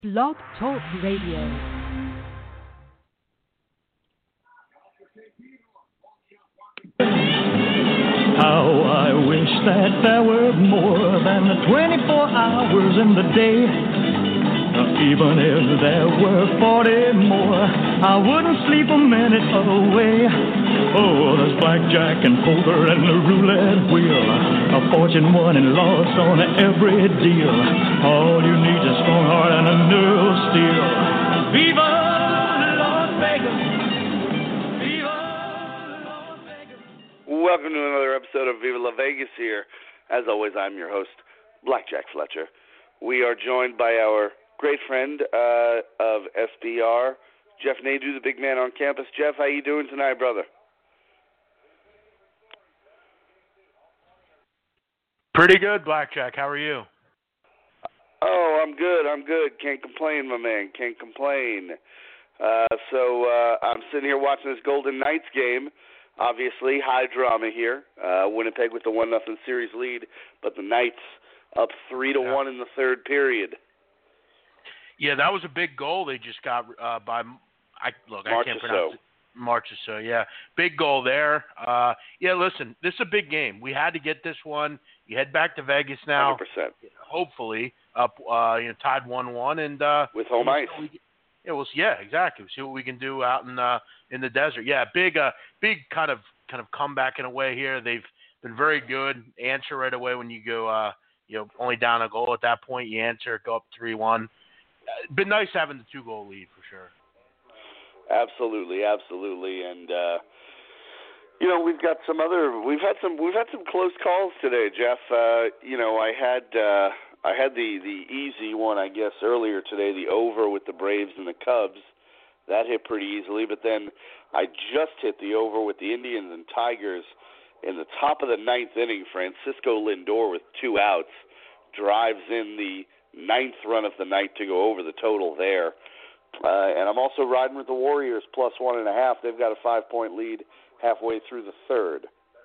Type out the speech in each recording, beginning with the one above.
Blog Talk Radio. How I wish that there were more than the 24 hours in the day. Even if there were 40 more, I wouldn't sleep a minute away. Oh, there's blackjack and poker and the roulette wheel, a fortune won and lost on every deal. All you need is a strong heart and a nerve of steel. Viva Las Vegas! Viva Las Vegas! Welcome to another episode of Viva La Vegas here. As always, I'm your host, Blackjack Fletcher. We are joined by our great friend of SBR, Jeff Nadu, the big man on campus. Jeff, how you doing tonight, brother? Pretty good, Blackjack. How are you? Oh, I'm good. Can't complain, my man. Can't complain. So I'm sitting here watching this Golden Knights game. Obviously, high drama here. Winnipeg with the 1-0 series lead, but the Knights up 3-1 in the third period. Yeah, that was a big goal they just got by. I can't pronounce it. Marchessault, yeah, big goal there. Yeah, listen, this is a big game. We had to get this one. You head back to Vegas now. 100%. Hopefully, up, tied 1-1 and with home ice. Yeah, exactly. See what we can do out in the desert. Yeah, big kind of comeback in a way here. They've been very good. Answer right away when you go, only down a goal at that point. You answer, go up 3-1. Been nice having the 2-goal lead for sure. Absolutely, and we've had some close calls today, Jeff. I had the easy one, I guess, earlier today, the over with the Braves and the Cubs. That hit pretty easily, but then I just hit the over with the Indians and Tigers in the top of the ninth inning. Francisco Lindor with 2 outs drives in the 9th run of the night to go over the total there. And I'm also riding with the Warriors plus 1.5. They've got a 5-point lead halfway through the third.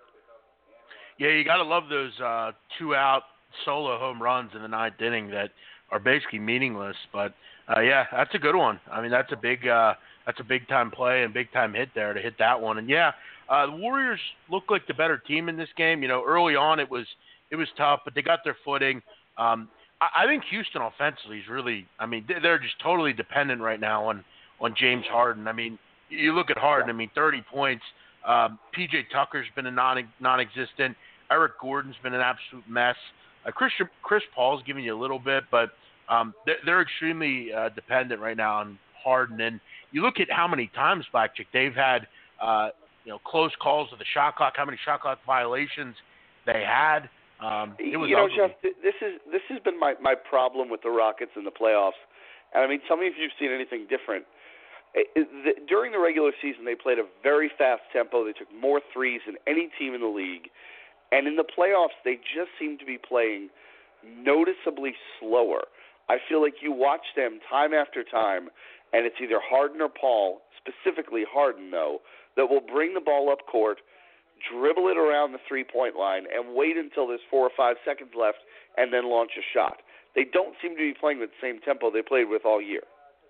Yeah, you got to love those 2-out solo home runs in the 9th inning that are basically meaningless. But yeah, that's a good one. I mean, that's a big time play and big time hit there to hit that one. And yeah, the Warriors look like the better team in this game. Early on it was tough, but they got their footing. I think Houston offensively is really, they're just totally dependent right now on James Harden. You look at Harden, 30 points. P.J. Tucker's been a non-existent. Eric Gordon's been an absolute mess. Chris Paul's giving you a little bit, but they're extremely dependent right now on Harden. And you look at how many times, Blackjack, they've had close calls to the shot clock, how many shot clock violations they had. It was ugly. Jeff, this has been my problem with the Rockets in the playoffs. And tell me if you've seen anything different. During the regular season, they played a very fast tempo. They took more threes than any team in the league. And in the playoffs, they just seem to be playing noticeably slower. I feel like you watch them time after time, and it's either Harden or Paul, specifically Harden, though, that will bring the ball up court, dribble it around the three-point line, and wait until there's 4 or 5 seconds left, and then launch a shot. They don't seem to be playing with the same tempo they played with all year.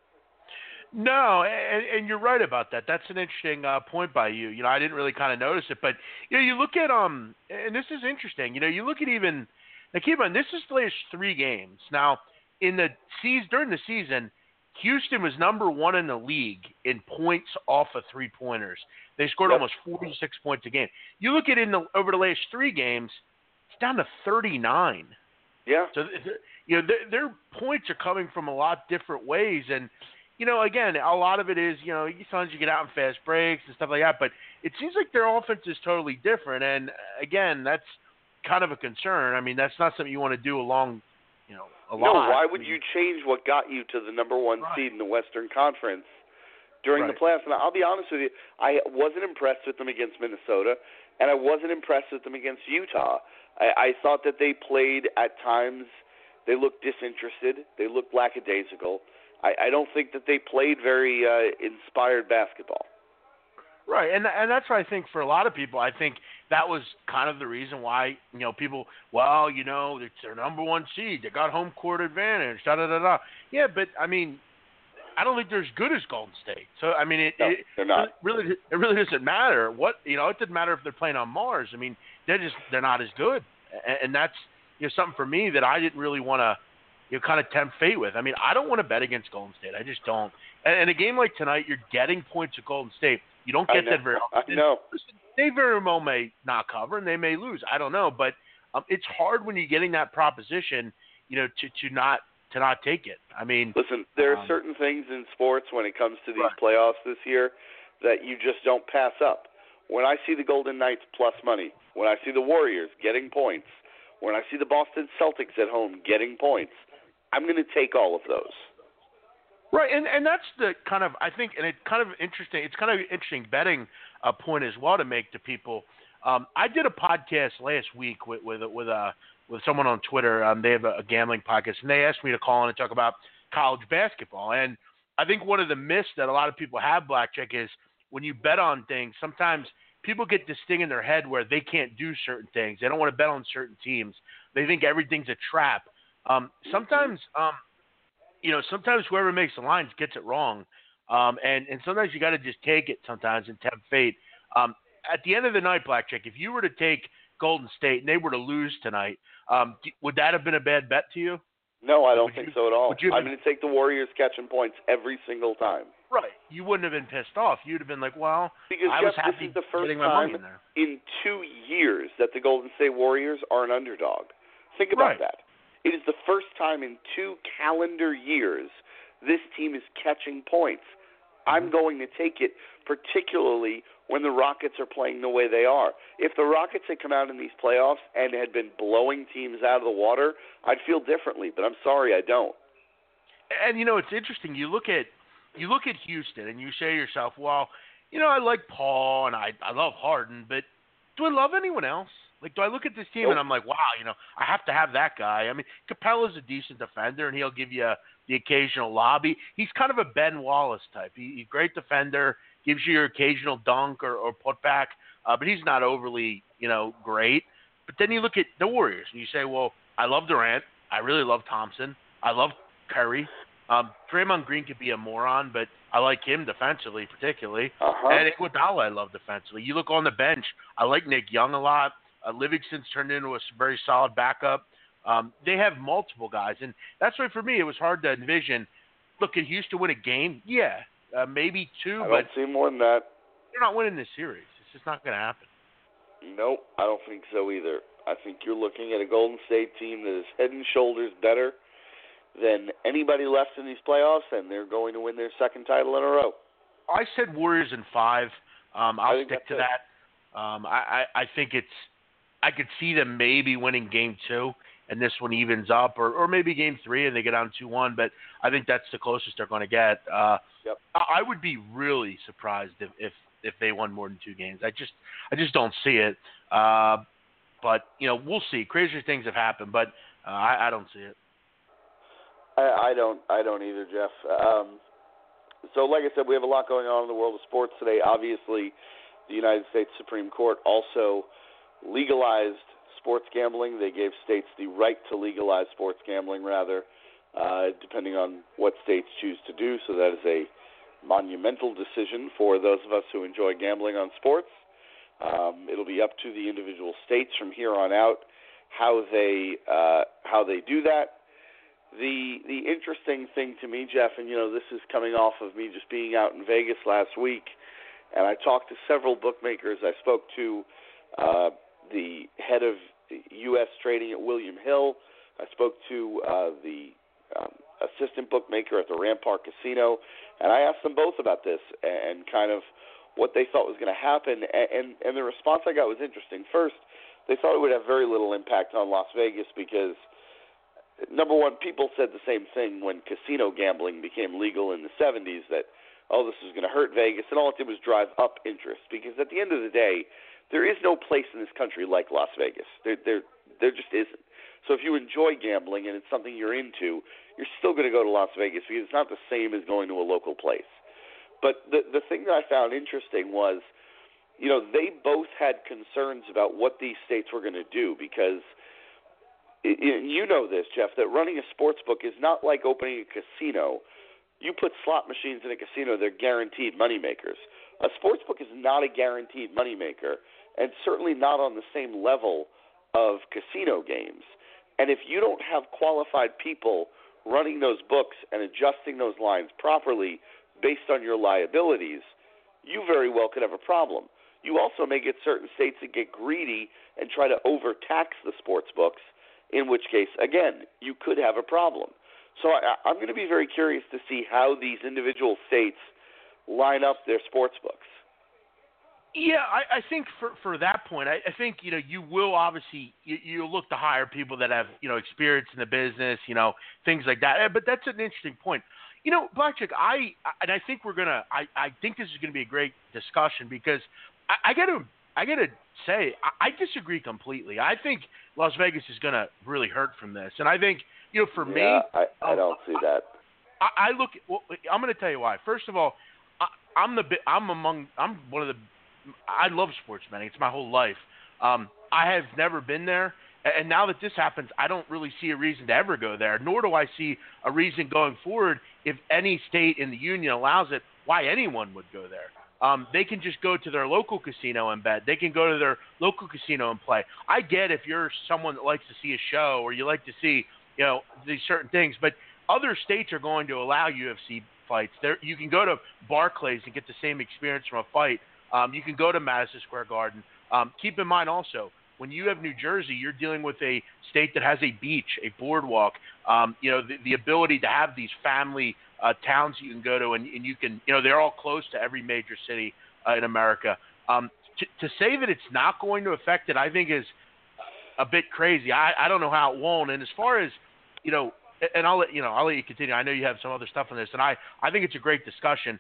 No, and you're right about that. That's an interesting point by you. I didn't really kind of notice it, but you look at and this is interesting. You look at even now. Keep in mind, this is the latest 3 games. Now, during the season, Houston was number 1 in the league in points off of 3-pointers. They scored almost 46 points a game. You look at over the last 3 games, it's down to 39. Yeah. So their points are coming from a lot different ways, and again, a lot of it is sometimes you get out in fast breaks and stuff like that, but it seems like their offense is totally different, and again, that's kind of a concern. That's not something you want to do a lot. No, why would you change what got you to the number 1 seed in the Western Conference during the playoffs? And I'll be honest with you, I wasn't impressed with them against Minnesota, and I wasn't impressed with them against Utah. I thought that they played at times, they looked disinterested, they looked lackadaisical. I don't think that they played very inspired basketball. Right, and that's why I think for a lot of people, I think that was kind of the reason why, people, well, it's their number one seed. They got home court advantage, da-da-da-da. Yeah, but, I mean, I don't think they're as good as Golden State. So, I mean, they're not. It really doesn't matter. It doesn't matter if they're playing on Mars. I mean, they're not as good. And that's, something for me that I didn't really want to, kind of tempt fate with. I mean, I don't want to bet against Golden State. I just don't. And a game like tonight, you're getting points at Golden State. You don't get that very often. I know. They very well may not cover, and they may lose. I don't know. But it's hard when you're getting that proposition, to not take it. I mean, listen, there are certain things in sports when it comes to these playoffs this year that you just don't pass up. When I see the Golden Knights plus money, when I see the Warriors getting points, when I see the Boston Celtics at home getting points, I'm going to take all of those. Right, and that's the kind of, I think, and it's kind of interesting betting point as well to make to people. I did a podcast last week with someone on Twitter. They have a gambling podcast, and they asked me to call in and talk about college basketball. And I think one of the myths that a lot of people have, Blackjack, is when you bet on things, sometimes people get this thing in their head where they can't do certain things. They don't want to bet on certain teams. They think everything's a trap. Sometimes whoever makes the lines gets it wrong. And sometimes you got to just take it sometimes and tempt fate. At the end of the night, Blackjack, if you were to take Golden State and they were to lose tonight, would that have been a bad bet to you? No, I don't think so at all. I'm going to take the Warriors catching points every single time. Right. You wouldn't have been pissed off. You'd have been like, well, because I was happy this is the first getting my money in there. In 2 years that the Golden State Warriors are an underdog. Think about that. It is the first time in 2 calendar years this team is catching points. I'm going to take it, particularly when the Rockets are playing the way they are. If the Rockets had come out in these playoffs and had been blowing teams out of the water, I'd feel differently, but I'm sorry, I don't. And, it's interesting. You look at Houston and you say to yourself, well, I like Paul and I love Harden, but do I love anyone else? Like, do I look at this team and I'm like, wow, I have to have that guy. I mean, Capella's a decent defender, and he'll give you the occasional lobby. He's kind of a Ben Wallace type. He's a great defender, gives you your occasional dunk or putback, but he's not overly, great. But then you look at the Warriors, and you say, well, I love Durant. I really love Thompson. I love Curry. Draymond Green could be a moron, but I like him defensively particularly. And Iguodala I love defensively. You look on the bench, I like Nick Young a lot. Livingston's turned into a very solid backup. They have multiple guys, and that's why for me it was hard to envision. Look, can Houston win a game? Yeah, maybe 2. I don't see more than that. They're not winning this series. It's just not going to happen. Nope, I don't think so either. I think you're looking at a Golden State team that is head and shoulders better than anybody left in these playoffs, and they're going to win their second title in a row. I said Warriors in 5. I'll stick to that. I think I could see them maybe winning Game 2, and this one evens up, or maybe Game 3 and they get down 2-1. But I think that's the closest they're going to get. I would be really surprised if they won more than 2 games. I just don't see it. But we'll see. Crazier things have happened, but I don't see it. I don't either, Jeff. So, like I said, we have a lot going on in the world of sports today. Obviously, the United States Supreme Court also legalized sports gambling. They gave states the right to legalize sports gambling, depending on what states choose to do. So that is a monumental decision for those of us who enjoy gambling on sports. It'll be up to the individual states from here on out how they do that. The interesting thing to me, Jeff, and this is coming off of me just being out in Vegas last week, and I talked to several bookmakers. I spoke to the head of U.S. trading at William Hill. I spoke to the assistant bookmaker at the Rampart Casino, and I asked them both about this and kind of what they thought was going to happen. And the response I got was interesting. First, they thought it would have very little impact on Las Vegas because, number one, people said the same thing when casino gambling became legal in the 70s, that, this is going to hurt Vegas, and all it did was drive up interest. Because at the end of the day, there is no place in this country like Las Vegas. There just isn't. So if you enjoy gambling and it's something you're into, you're still going to go to Las Vegas because it's not the same as going to a local place. But the thing that I found interesting was they both had concerns about what these states were going to do because you know this, Jeff, that running a sports book is not like opening a casino. You put slot machines in a casino, they're guaranteed moneymakers. A sports book is not a guaranteed moneymaker, and certainly not on the same level of casino games. And if you don't have qualified people running those books and adjusting those lines properly based on your liabilities, you very well could have a problem. You also may get certain states that get greedy and try to overtax the sports books, in which case, again, you could have a problem. So I'm going to be very curious to see how these individual states line up their sports books. Yeah, I think for that point, I think, you will obviously, you look to hire people that have, experience in the business, things like that. But that's an interesting point. Blackjack, I think I think this is going to be a great discussion because I got to say, I disagree completely. I think Las Vegas is going to really hurt from this. And I think, for me, I don't see that. I'm going to tell you why. First of all, I love sports betting. It's my whole life. I have never been there. And now that this happens, I don't really see a reason to ever go there, nor do I see a reason going forward if any state in the union allows it, why anyone would go there. They can just go to their local casino and bet. They can go to their local casino and play. I get if you're someone that likes to see a show or you like to see, these certain things, but other states are going to allow UFC fights. You can go to Barclays and get the same experience from a fight. You can go to Madison Square Garden. Keep in mind also, when you have New Jersey, you're dealing with a state that has a beach, a boardwalk, the ability to have these family towns you can go to, and you can, they're all close to every major city in America. To say that it's not going to affect it, I think is a bit crazy. I don't know how it won't. And as far as, and I'll let you continue. I know you have some other stuff on this, and I think it's a great discussion.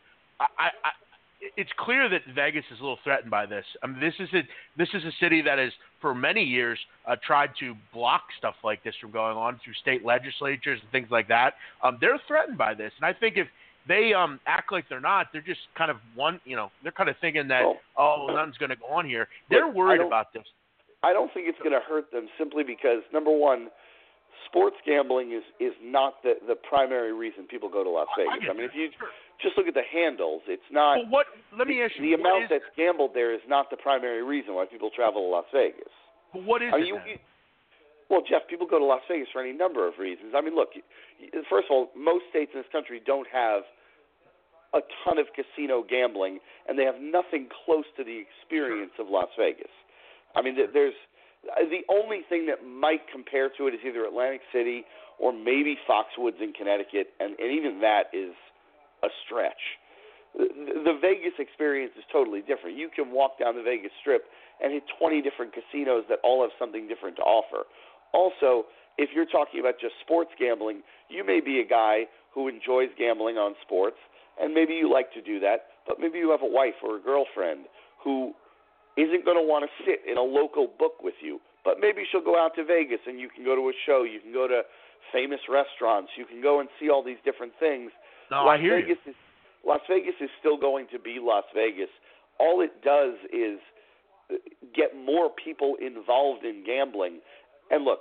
It's clear that Vegas is a little threatened by this. I mean, this is a city that has, for many years, tried to block stuff like this from going on through state legislatures and things like that. They're threatened by this, and I think if they act like they're not, they're just kind of they're kind of thinking that nothing's going to go on here. They're worried about this. I don't think it's going to hurt them simply because, number one, sports gambling is not the primary reason people go to Las Vegas. I mean, if you just look at the handles, it's not. Well, let me ask you, the amount that's gambled there is not the primary reason why people travel to Las Vegas. But what is it? Well, Jeff, people go to Las Vegas for any number of reasons. I mean, look, first of all, most states in this country don't have a ton of casino gambling, and they have nothing close to the experience of Las Vegas. I mean, there's the only thing that might compare to it is either Atlantic City or maybe Foxwoods in Connecticut, and even that is a stretch. The Vegas experience is totally different. You can walk down the Vegas Strip and hit 20 different casinos that all have something different to offer. Also, if you're talking about just sports gambling, you may be a guy who enjoys gambling on sports, and maybe you like to do that, but maybe you have a wife or a girlfriend who isn't going to want to sit in a local book with you, but maybe she'll go out to Vegas and you can go to a show, you can go to famous restaurants, you can go and see all these different things. No, I hear you. Las Vegas is still going to be Las Vegas. All it does is get more people involved in gambling. And look,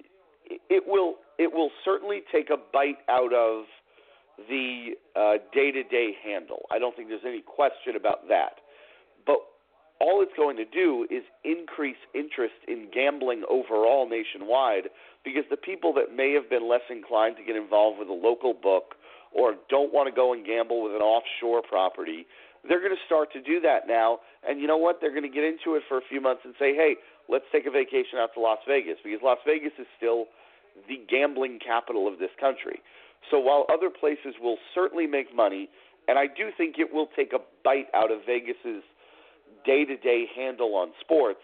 it will certainly take a bite out of the day-to-day handle. I don't think there's any question about that. But all it's going to do is increase interest in gambling overall nationwide, because the people that may have been less inclined to get involved with a local book or don't want to go and gamble with an offshore property, they're going to start to do that now. And you know what? They're going to get into it for a few months and say, hey, let's take a vacation out to Las Vegas, because Las Vegas is still the gambling capital of this country. So while other places will certainly make money, and I do think it will take a bite out of Vegas's day-to-day handle on sports,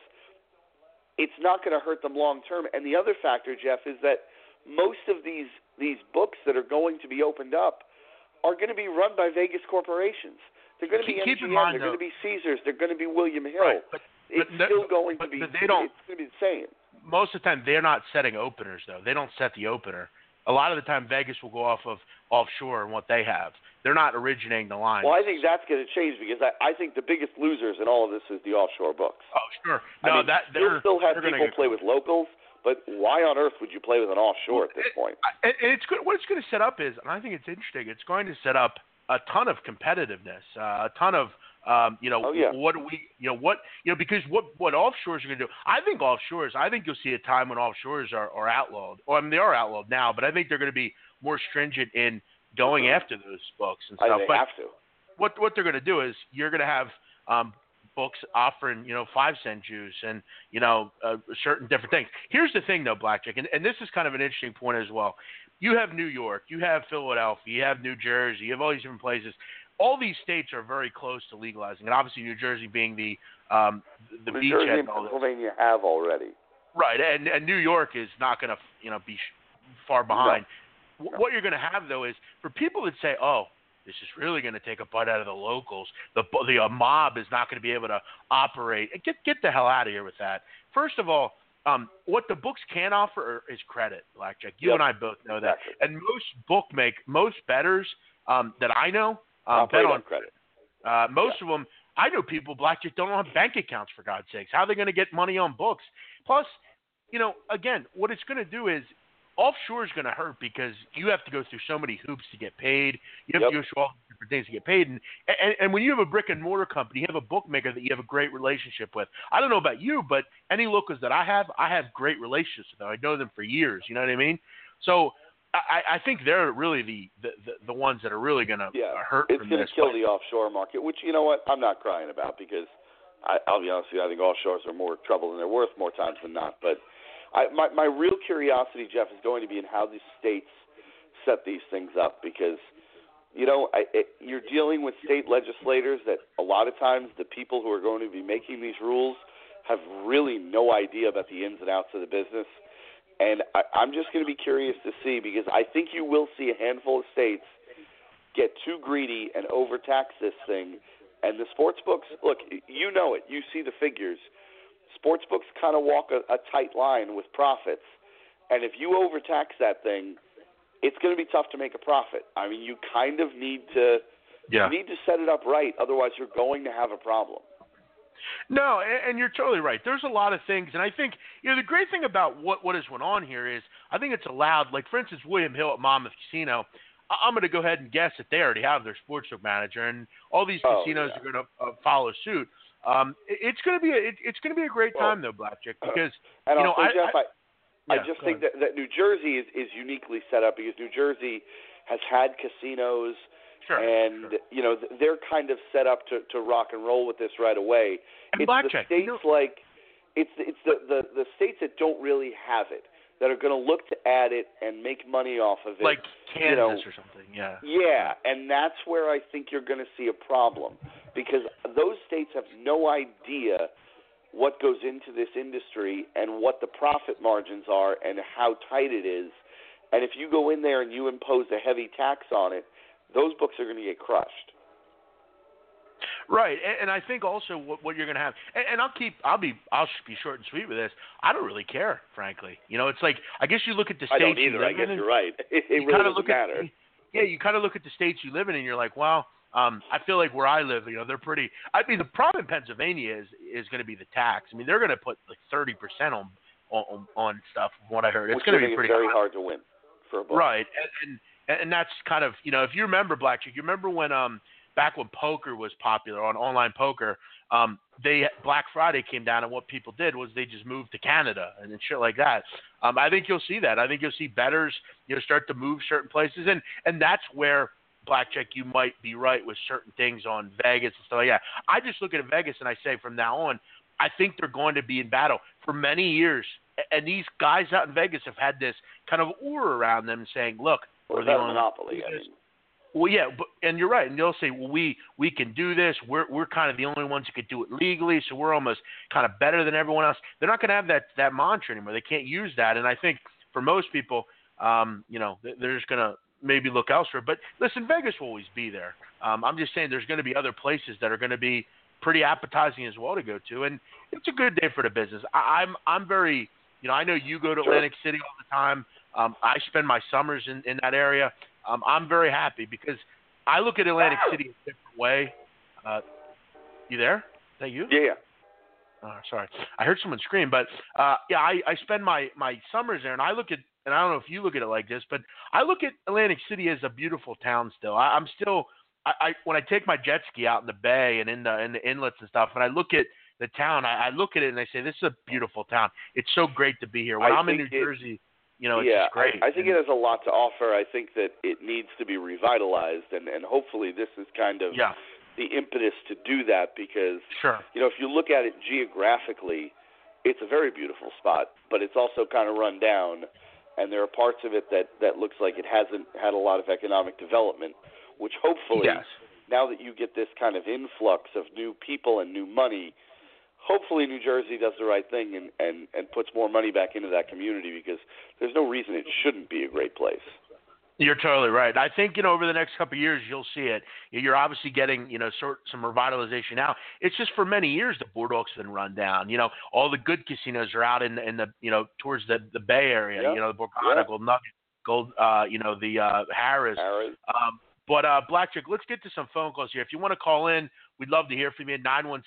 it's not going to hurt them long term. And the other factor, Jeff, is that most of these books that are going to be opened up are going to be run by Vegas corporations. They're going to be MGM, they're going to be Caesars, they're going to be William Hill. Right, it's still going to be. They don't. It's going to be the same. Most of the time, they're not setting openers, though. They don't set the opener. a lot of the time Vegas will go off of offshore and what they have. They're not originating the line. Well, I think that's going to change because I think the biggest losers in all of this is the offshore books. Oh, sure. No, I mean, you'll still have people play with locals, but why on earth would you play with an offshore at this point? And it's good. What it's going to set up is, and I think it's interesting, it's going to set up a ton of competitiveness, a ton of what do we, because what offshores are going to do, I think you'll see a time when offshores are outlawed. Or, I mean, they are outlawed now, but I think they're going to be more stringent in going after those books and stuff. They have to. What they're going to do is you're going to have books offering, 5-cent juice and, certain different things. Here's the thing, though, Blackjack, and this is kind of an interesting point as well. You have New York, you have Philadelphia, you have New Jersey, you have all these different places. All these states are very close to legalizing, and obviously New Jersey being the New beachhead. Jersey and Pennsylvania have already. Right, and New York is not going to, be far behind. No. What you're going to have, though, is for people that say, oh, this is really going to take a bite out of the locals, the mob is not going to be able to operate. Get the hell out of here with that. First of all, what the books can offer is credit, Blackjack. You and I both know that. And most bettors that I know bet on credit. Most of them, I know people, Blackjack, don't have bank accounts, for God's sakes. How are they going to get money on books? Plus, again, what it's going to do is offshore is going to hurt because you have to go through so many hoops to get paid. You have to go through all different things to get paid. And when you have a brick and mortar company, you have a bookmaker that you have a great relationship with. I don't know about you, but any locals that I have great relationships with them. I know them for years. You know what I mean? So I think they're really the ones that are really going to hurt from this. It's going to kill the offshore market, which, you know what, I'm not crying about because I'll be honest with you, I think offshores are more trouble than they're worth more times than not. But my real curiosity, Jeff, is going to be in how the states set these things up because, you're dealing with state legislators that a lot of times the people who are going to be making these rules have really no idea about the ins and outs of the business. And I'm just going to be curious to see because I think you will see a handful of states get too greedy and overtax this thing. And the sports books, look, you know it. You see the figures. Sports books kind of walk a tight line with profits. And if you overtax that thing, it's going to be tough to make a profit. I mean, you kind of need to set it up right. Otherwise, you're going to have a problem. No, and you're totally right. There's a lot of things, and I think the great thing about what has went on here is I think it's allowed. Like for instance, William Hill at Monmouth Casino. I'm going to go ahead and guess that they already have their sportsbook manager, and all these casinos are going to follow suit. It's going to be a great time though, Blackjack, because Jeff, I just think that New Jersey is uniquely set up because New Jersey has had casinos. Sure, and they're kind of set up to rock and roll with this right away. And it's Blackjack, the states it's the states that don't really have it that are going to look to add it and make money off of it, like Kansas or something. Yeah, and that's where I think you're going to see a problem because those states have no idea what goes into this industry and what the profit margins are and how tight it is. And if you go in there and you impose a heavy tax on it, those books are going to get crushed. Right, and I think also what you're going to have, and I'll be short and sweet with this. I don't really care, frankly. It's like I guess you look at the states. I don't either. I guess you're right. It really doesn't matter. You kind of look at the states you live in, and you're like, well, I feel like where I live, they're pretty. I mean, the problem in Pennsylvania is going to be the tax. I mean, they're going to put like 30% on stuff. From what I heard, it's going to be pretty very hard to win for a book. Right, and that's kind of if you remember Blackjack, you remember when back when poker was popular on online poker, Black Friday came down and what people did was they just moved to Canada and shit like that. I think you'll see that. I think you'll see bettors start to move certain places and that's where Blackjack you might be right with certain things on Vegas and stuff like that. I just look at Vegas and I say from now on, I think they're going to be in battle for many years. And these guys out in Vegas have had this kind of aura around them saying, look, we're the only monopoly. Well, yeah, and you're right. And they'll say, well, we can do this. We're kind of the only ones who could do it legally, so we're almost kind of better than everyone else. They're not going to have that mantra anymore. They can't use that. And I think for most people, they're just going to maybe look elsewhere. But listen, Vegas will always be there. I'm just saying there's going to be other places that are going to be pretty appetizing as well to go to, and it's a good day for the business. I'm very, I know you go to Atlantic City all the time. I spend my summers in that area. I'm very happy because I look at Atlantic City a different way. You there? Is that you? Yeah. Oh, sorry. I heard someone scream, but yeah, I spend my summers there, and I look at, and I don't know if you look at it like this, but I look at Atlantic City as a beautiful town still. I'm still, when I take my jet ski out in the bay and in the inlets and stuff, and I look at the town, I look at it and I say, this is a beautiful town. It's so great to be here. When I'm in New Jersey, it's just great. I think it has a lot to offer. I think that it needs to be revitalized, and hopefully this is kind of the impetus to do that because, if you look at it geographically, it's a very beautiful spot, but it's also kind of run down, and there are parts of it that looks like it hasn't had a lot of economic development, which hopefully, now that you get this kind of influx of new people and new money, hopefully New Jersey does the right thing and puts more money back into that community because there's no reason it shouldn't be a great place. You're totally right. I think, over the next couple of years, you'll see it. You're obviously getting, some revitalization now. It's just for many years, the Boardwalk's been run down. All the good casinos are out in the, towards the Bay Area, the Borgata, Gold Nugget, the Harris. But Blackjack, let's get to some phone calls here. If you want to call in, we'd love to hear from you.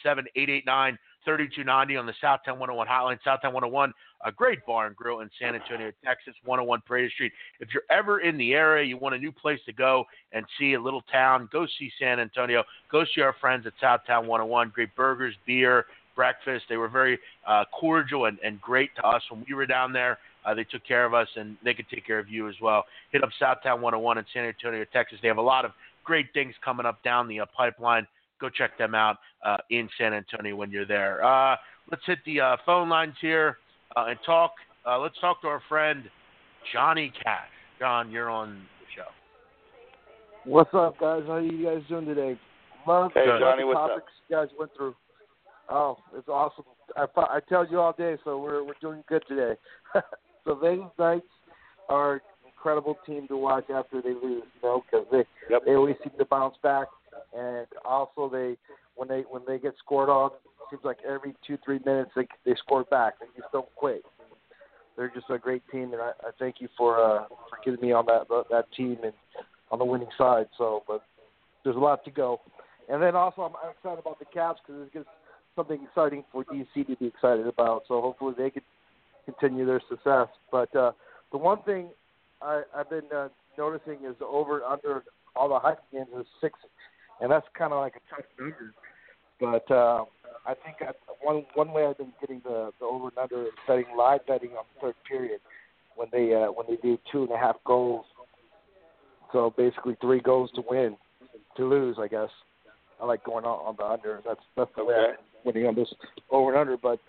917-889-3290 on the Southtown 101 hotline. Southtown 101, a great bar and grill in San Antonio, Texas, 101 Parade Street. If you're ever in the area, you want a new place to go and see a little town, go see San Antonio. Go see our friends at Southtown 101. Great burgers, beer, breakfast. They were very cordial and great to us when we were down there. They took care of us, and they could take care of you as well. Hit up Southtown 101 in San Antonio, Texas. They have a lot of great things coming up down the pipeline. Go check them out in San Antonio when you're there. Let's hit the phone lines here and talk. Let's talk to our friend Johnny Cash. John, you're on the show. What's up, guys? How are you guys doing today? Hey, Johnny, what's up? You guys went through. Oh, it's awesome. I tell you all day, so we're doing good today. So Vegas Knights are an incredible team to watch after they lose, because they always seem to bounce back, and also when they get scored on, it seems like every 2-3 minutes they score back. They just don't quit. They're just a great team, and I thank you for getting me on that team and on the winning side. So, but there's a lot to go, and then also I'm excited about the Caps because it gives something exciting for DC to be excited about. So hopefully they could continue their success. But the one thing I've been noticing is the over and under all the hockey games is 6, and that's kind of like a tough number. But I think one way I've been getting the over and under is live betting on the third period when they do 2.5 goals. So basically 3 goals to win, to lose, I guess. I like going on the under. That's the way I'm winning on this over and under. But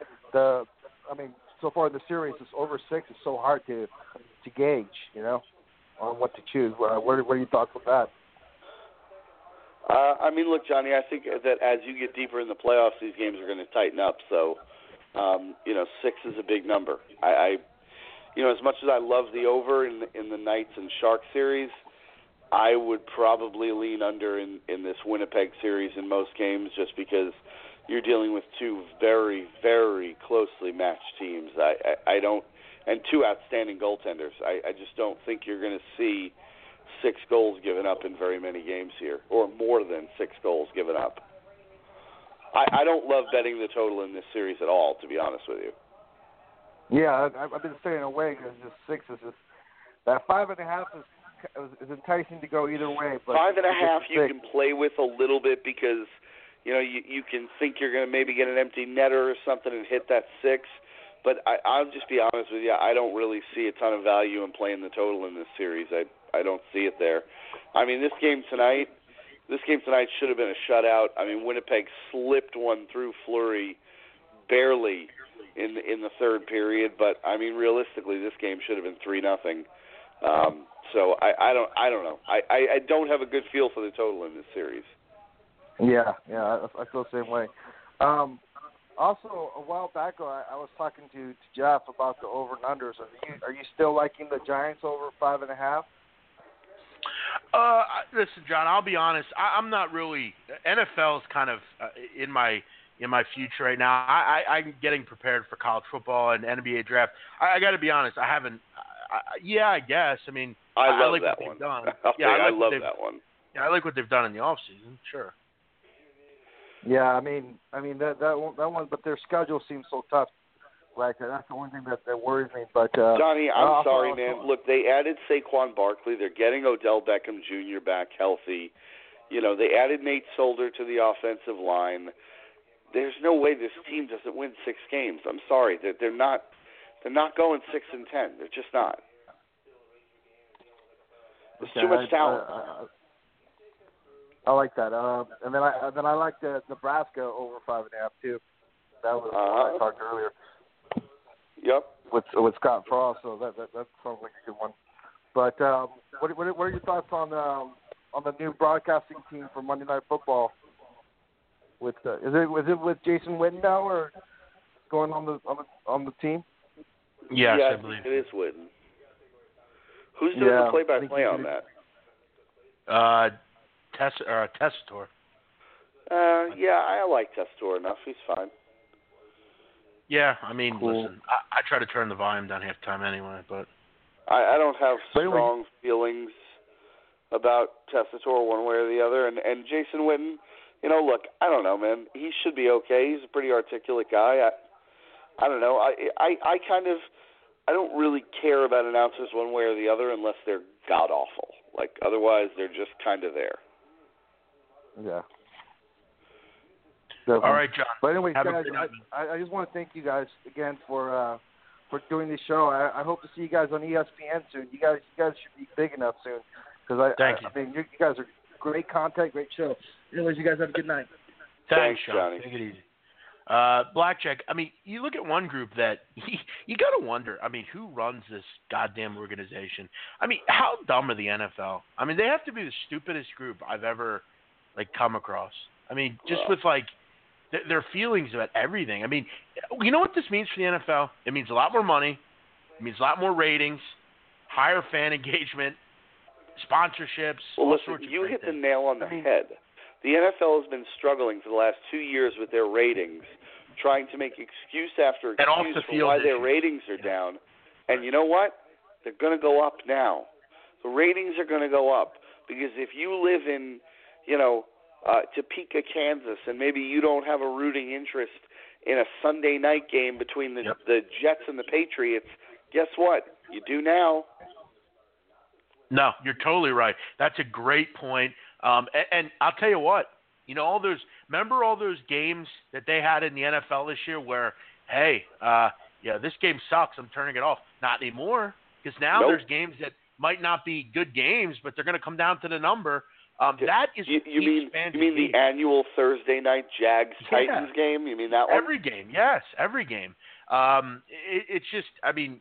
so far in the series, this over 6 is so hard to gauge, on what to choose. What are your thoughts on that? Look, Johnny, I think that as you get deeper in the playoffs, these games are going to tighten up. So, 6 is a big number. I as much as I love the over in the Knights and Sharks series, I would probably lean under in this Winnipeg series in most games just because you're dealing with 2 very, very closely matched teams. I don't, and 2 outstanding goaltenders. I just don't think you're going to see 6 goals given up in very many games here, or more than 6 goals given up. I don't love betting the total in this series at all, to be honest with you. Yeah, I've been staying away because just 6 is just that 5.5 is enticing to go either way. But 5.5 you can play with a little bit because you can think you're going to maybe get an empty netter or something and hit that 6. But I'll just be honest with you, I don't really see a ton of value in playing the total in this series. I don't see it there. This game tonight should have been a shutout. Winnipeg slipped one through Fleury barely in the third period, but realistically, this game should have been 3-0. So I don't know. I don't have a good feel for the total in this series. Yeah, I feel the same way. Also, a while back, I was talking to Jeff about the over and unders. Are you still liking the Giants over 5.5? Listen, John, I'll be honest. I'm not really. NFL is kind of in my future right now. I'm getting prepared for college football and NBA draft. I got to be honest. I yeah, I guess. I mean, I love like that what one. they've done. I love that one. Yeah, I like what they've done in the off season. Sure. Yeah, I mean that one, but their schedule seems so tough. Like that's the one thing that worries me. But Johnny, I'm sorry, man. Look, they added Saquon Barkley. They're getting Odell Beckham Jr. back healthy. You know, they added Nate Solder to the offensive line. There's no way this team doesn't win 6 games. I'm sorry, they're not going 6-10. They're just not. There's too much talent. I like that. And then I like the Nebraska over 5.5 too. That was what I talked earlier. Yep. With Scott Frost, so that sounds like a good one. But what are your thoughts on the new broadcasting team for Monday Night Football? With is it with Jason Witten now, or going on the team? Yes, yeah, I believe it is Witten. Who's doing the play-by-play on that? Tessitore. Yeah, I like Tessitore enough. He's fine. Yeah, I mean, cool. Listen, I try to turn the volume down half time anyway, but I don't have strong feelings about Tessitore one way or the other. And Jason Witten, you know, look, I don't know, man. He should be okay. He's a pretty articulate guy. I don't know. I don't really care about announcers one way or the other unless they're god awful. Like otherwise, they're just kind of there. Yeah. All right, John. But anyway, guys, I just want to thank you guys again for doing this show. I hope to see you guys on ESPN soon. You guys should be big enough soon because I mean, you guys are great content, great show. Anyways, you guys have a good night. Thanks, Johnny. Take it easy. Blackjack, I mean, you look at one group that you got to wonder, I mean, who runs this goddamn organization? I mean, how dumb are the NFL? I mean, they have to be the stupidest group I've ever, come across. I mean, just with, their feelings about everything. I mean, you know what this means for the NFL? It means a lot more money. It means a lot more ratings, higher fan engagement, sponsorships. Well, all listen, sorts of you great hit the things. nail on the head. The NFL has been struggling for the last 2 years with their ratings, trying to make excuse after excuse for why their ratings are down. And you know what? They're going to go up now. The ratings are going to go up because if you live in, Topeka, Kansas, and maybe you don't have a rooting interest in a Sunday night game between the Jets and the Patriots, guess what? You do now. No, you're totally right. That's a great point. And I'll tell you what, remember all those games that they had in the NFL this year where, hey, this game sucks, I'm turning it off. Not anymore, because now there's games that might not be good games, but they're going to come down to the number. That is you mean the annual Thursday night Jags-Titans game? You mean that one? Every game, yes, every game. It's just, I mean,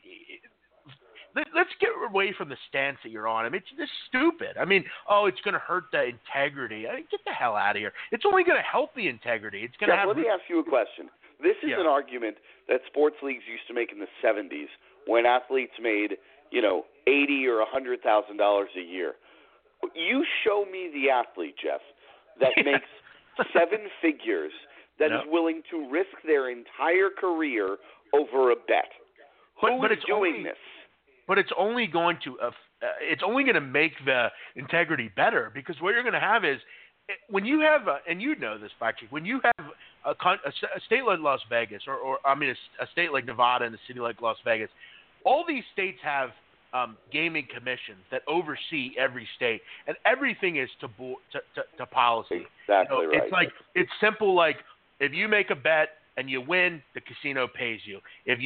let's get away from the stance that you're on. I mean, it's just stupid. I mean, it's going to hurt the integrity. I mean, get the hell out of here. It's only going to help the integrity. It's going to have. Let me ask you a question. This is an argument that sports leagues used to make in the 70s when athletes made, $80,000 or $100,000 a year. You show me the athlete, Jeff, that makes 7 figures that is willing to risk their entire career over a bet. Who is doing this? But it's only going to make the integrity better because what you're going to have is when you have and you know this, Patrick, when you have a state like Las Vegas or a state like Nevada and a city like Las Vegas, all these states have gaming commissions that oversee every state, and everything is to policy. Exactly right. It's simple. Like if you make a bet and you win, the casino pays you. If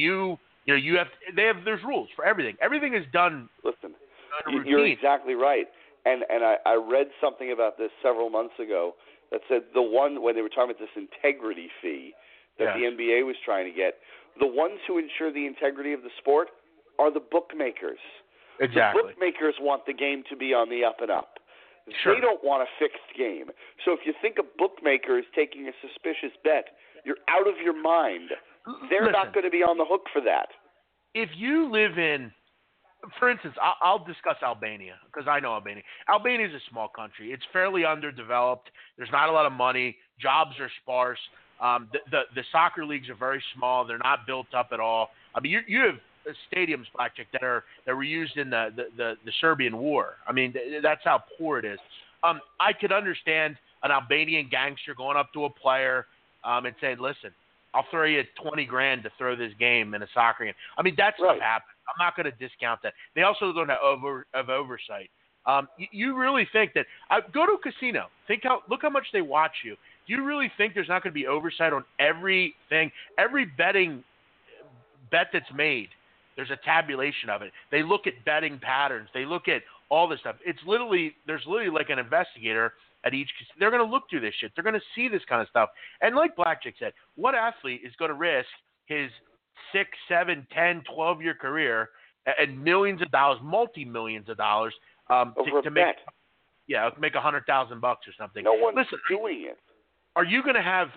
there's rules for everything. Everything is done. Listen, you're exactly right. And I read something about this several months ago that said when they were talking about this integrity fee that the NBA was trying to get, the ones who ensure the integrity of the sport are the bookmakers. Exactly. The bookmakers want the game to be on the up and up. Sure. They don't want a fixed game. So if you think a bookmaker is taking a suspicious bet, you're out of your mind. They're not going to be on the hook for that. If you live in, for instance, I'll discuss Albania because I know Albania. Albania is a small country. It's fairly underdeveloped. There's not a lot of money. Jobs are sparse. The soccer leagues are very small. They're not built up at all. I mean, you have stadiums, Blackjack, that were used in the Serbian War. I mean, that's how poor it is. I could understand an Albanian gangster going up to a player and saying, "Listen, I'll throw you $20,000 to throw this game in a soccer game." I mean, that stuff happens. I'm not going to discount that. They also don't have oversight. You really think that go to a casino? Look how much they watch you. Do you really think there's not going to be oversight on everything? Every bet that's made, there's a tabulation of it. They look at betting patterns. They look at all this stuff. There's literally like an investigator at each. They're going to look through this shit. They're going to see this kind of stuff. And like Blackjack said, what athlete is going to risk his 6, 7, 10, 12-year career and millions of dollars, multi-millions of dollars to make $100,000 or something? No one's doing it. Are you going to have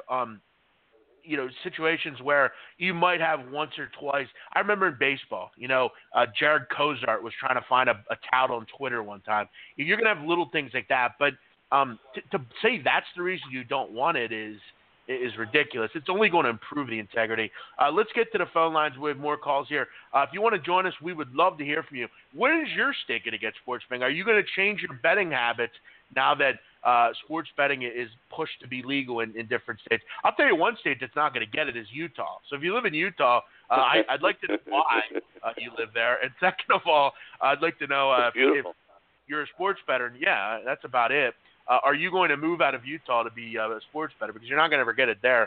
situations where you might have once or twice? I remember in baseball, Jared Cozart was trying to find a tout on Twitter one time. You're going to have little things like that, but to say that's the reason you don't want it is ridiculous. It's only going to improve the integrity. Let's get to the phone lines. We have more calls here. If you want to join us, we would love to hear from you. What is your stake going to get sports betting? Are you going to change your betting habits now that sports betting is pushed to be legal in different states? I'll tell you one state that's not going to get it is Utah. So if you live in Utah, I'd like to know why you live there. And second of all, I'd like to know if you're a sports bettor. And yeah, that's about it. Are you going to move out of Utah to be a sports bettor? Because you're not going to ever get it there.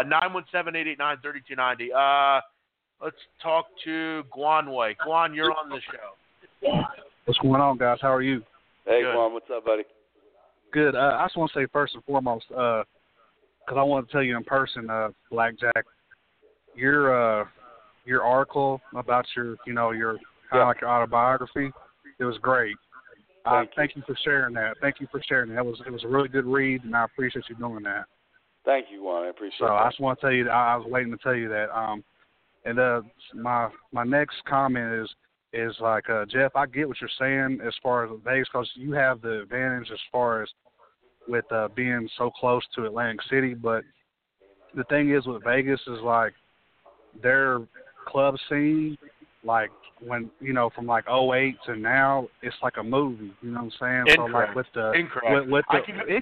917-889-3290. Let's talk to Guan Wei. Guan, you're on the show. What's going on, guys? How are you? Hey, Guan, what's up, buddy? Good. I just want to say first and foremost, because I want to tell you in person, Blackjack, your article about your autobiography, it was great. Thank you for sharing that. It was a really good read, and I appreciate you doing that. Thank you, Juan. I appreciate it. So I just want to tell you, I was waiting to tell you that. My next comment is like, Jeff, I get what you're saying as far as Vegas, because you have the advantage as far as with being so close to Atlantic City. But the thing is with Vegas is like their club scene, like when from like 2008 to now, it's like a movie. You know what I'm saying? Incorrect. So like with the incorrect. I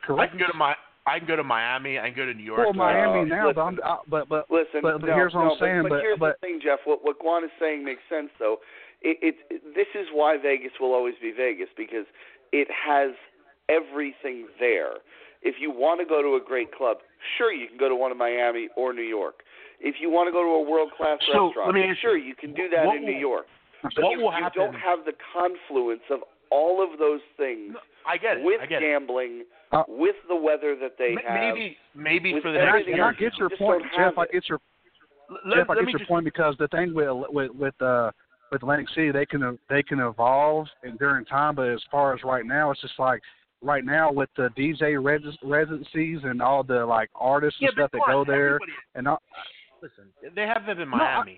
can go to Miami. I can go to New York. Well, Miami now, listen, but listen. But here's what I'm saying. But here's the thing, Jeff. What Guan is saying makes sense, though. This is why Vegas will always be Vegas, because it has everything there. If you want to go to a great club, sure, you can go to one in Miami or New York. If you want to go to a world-class restaurant, sure, you can do that in New York. But you don't have the confluence of all of those things. I get it. With gambling, with the weather that they have. Maybe for the next year. I get your point, Jeff. I get your point, because the thing with Atlantic City, they can evolve during time, but as far as right now, it's just like right now with the DJ residencies and all the like artists and stuff that go there, and all, listen, they have them in Miami.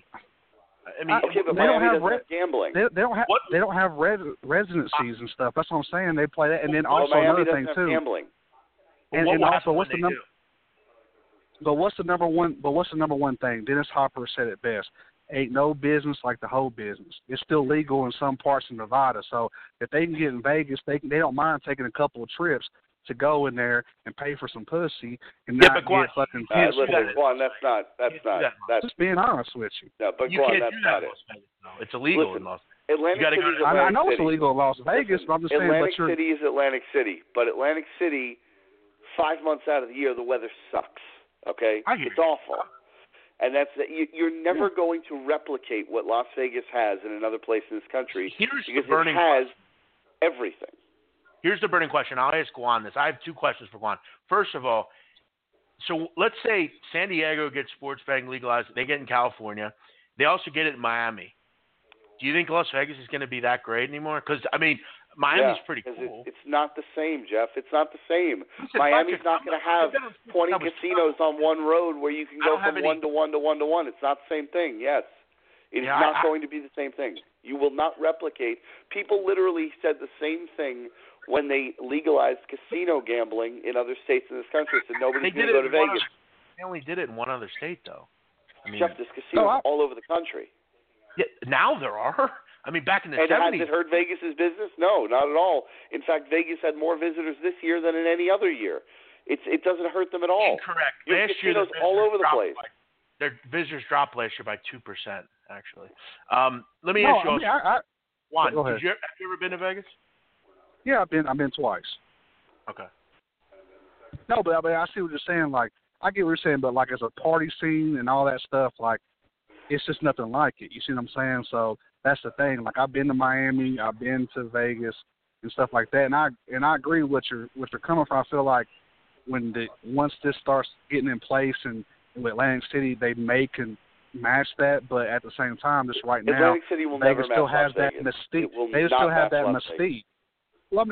But Miami doesn't have gambling. They don't have residencies and stuff. That's what I'm saying. They play that, and then also Miami another thing too. Gambling. And also, what's the number? But what's the number one thing? Dennis Hopper said it best. Ain't no business like the whole business. It's still legal in some parts of Nevada. So if they can get in Vegas, they don't mind taking a couple of trips to go in there and pay for some pussy and not get fucking pissed. Listen, Juan, that's not. Just being honest with you. No, but you Juan, can't that's do that not in it. Las Vegas. No, it's illegal in Las Vegas. Atlantic City is Atlantic I know City. it's illegal in Las Vegas, but I'm just saying. Atlantic City is Atlantic City, but Atlantic City, 5 months out of the year, the weather sucks. Okay, it's awful. And you're never going to replicate what Las Vegas has in another place in this country, because it has everything. Here's the burning question. I'll ask Guan this. I have two questions for Guan. First of all, so let's say San Diego gets sports betting legalized. They get it in California. They also get it in Miami. Do you think Las Vegas is going to be that great anymore? Because, Miami's pretty cool. It's not the same, Jeff. It's not the same. Miami's not going to have 20 casinos on one road where you can go from 1 to 1 to 1 to 1. It's not the same thing, yes. It is not going to be the same thing. You will not replicate. People literally said the same thing when they legalized casino gambling in other states in this country. Said nobody's going to go to Vegas. They only did it in one other state, though. Jeff, there's casinos all over the country. Yeah, now there are. I mean, back in the And 70s. has it hurt Vegas's business? No, not at all. In fact, Vegas had more visitors this year than in any other year. It doesn't hurt them at all. Incorrect. You have Last year, casinos all over the place. Their visitors dropped last year by 2%, actually. Let me ask you also. Juan, go ahead. have you ever been to Vegas? Yeah, I've been twice. Okay. No, but I mean, I see what you're saying. Like, I get what you're saying, but like as a party scene and all that stuff, like, it's just nothing like it. You see what I'm saying? So that's the thing. Like, I've been to Miami, I've been to Vegas and stuff like that, and I agree with you're coming from. I feel like once this starts getting in place and with Atlantic City, they can match that, but at the same time, just right now, Atlantic City will Vegas never still match has Las that Vegas. mystique. They still have that Las mystique. Vegas. Well,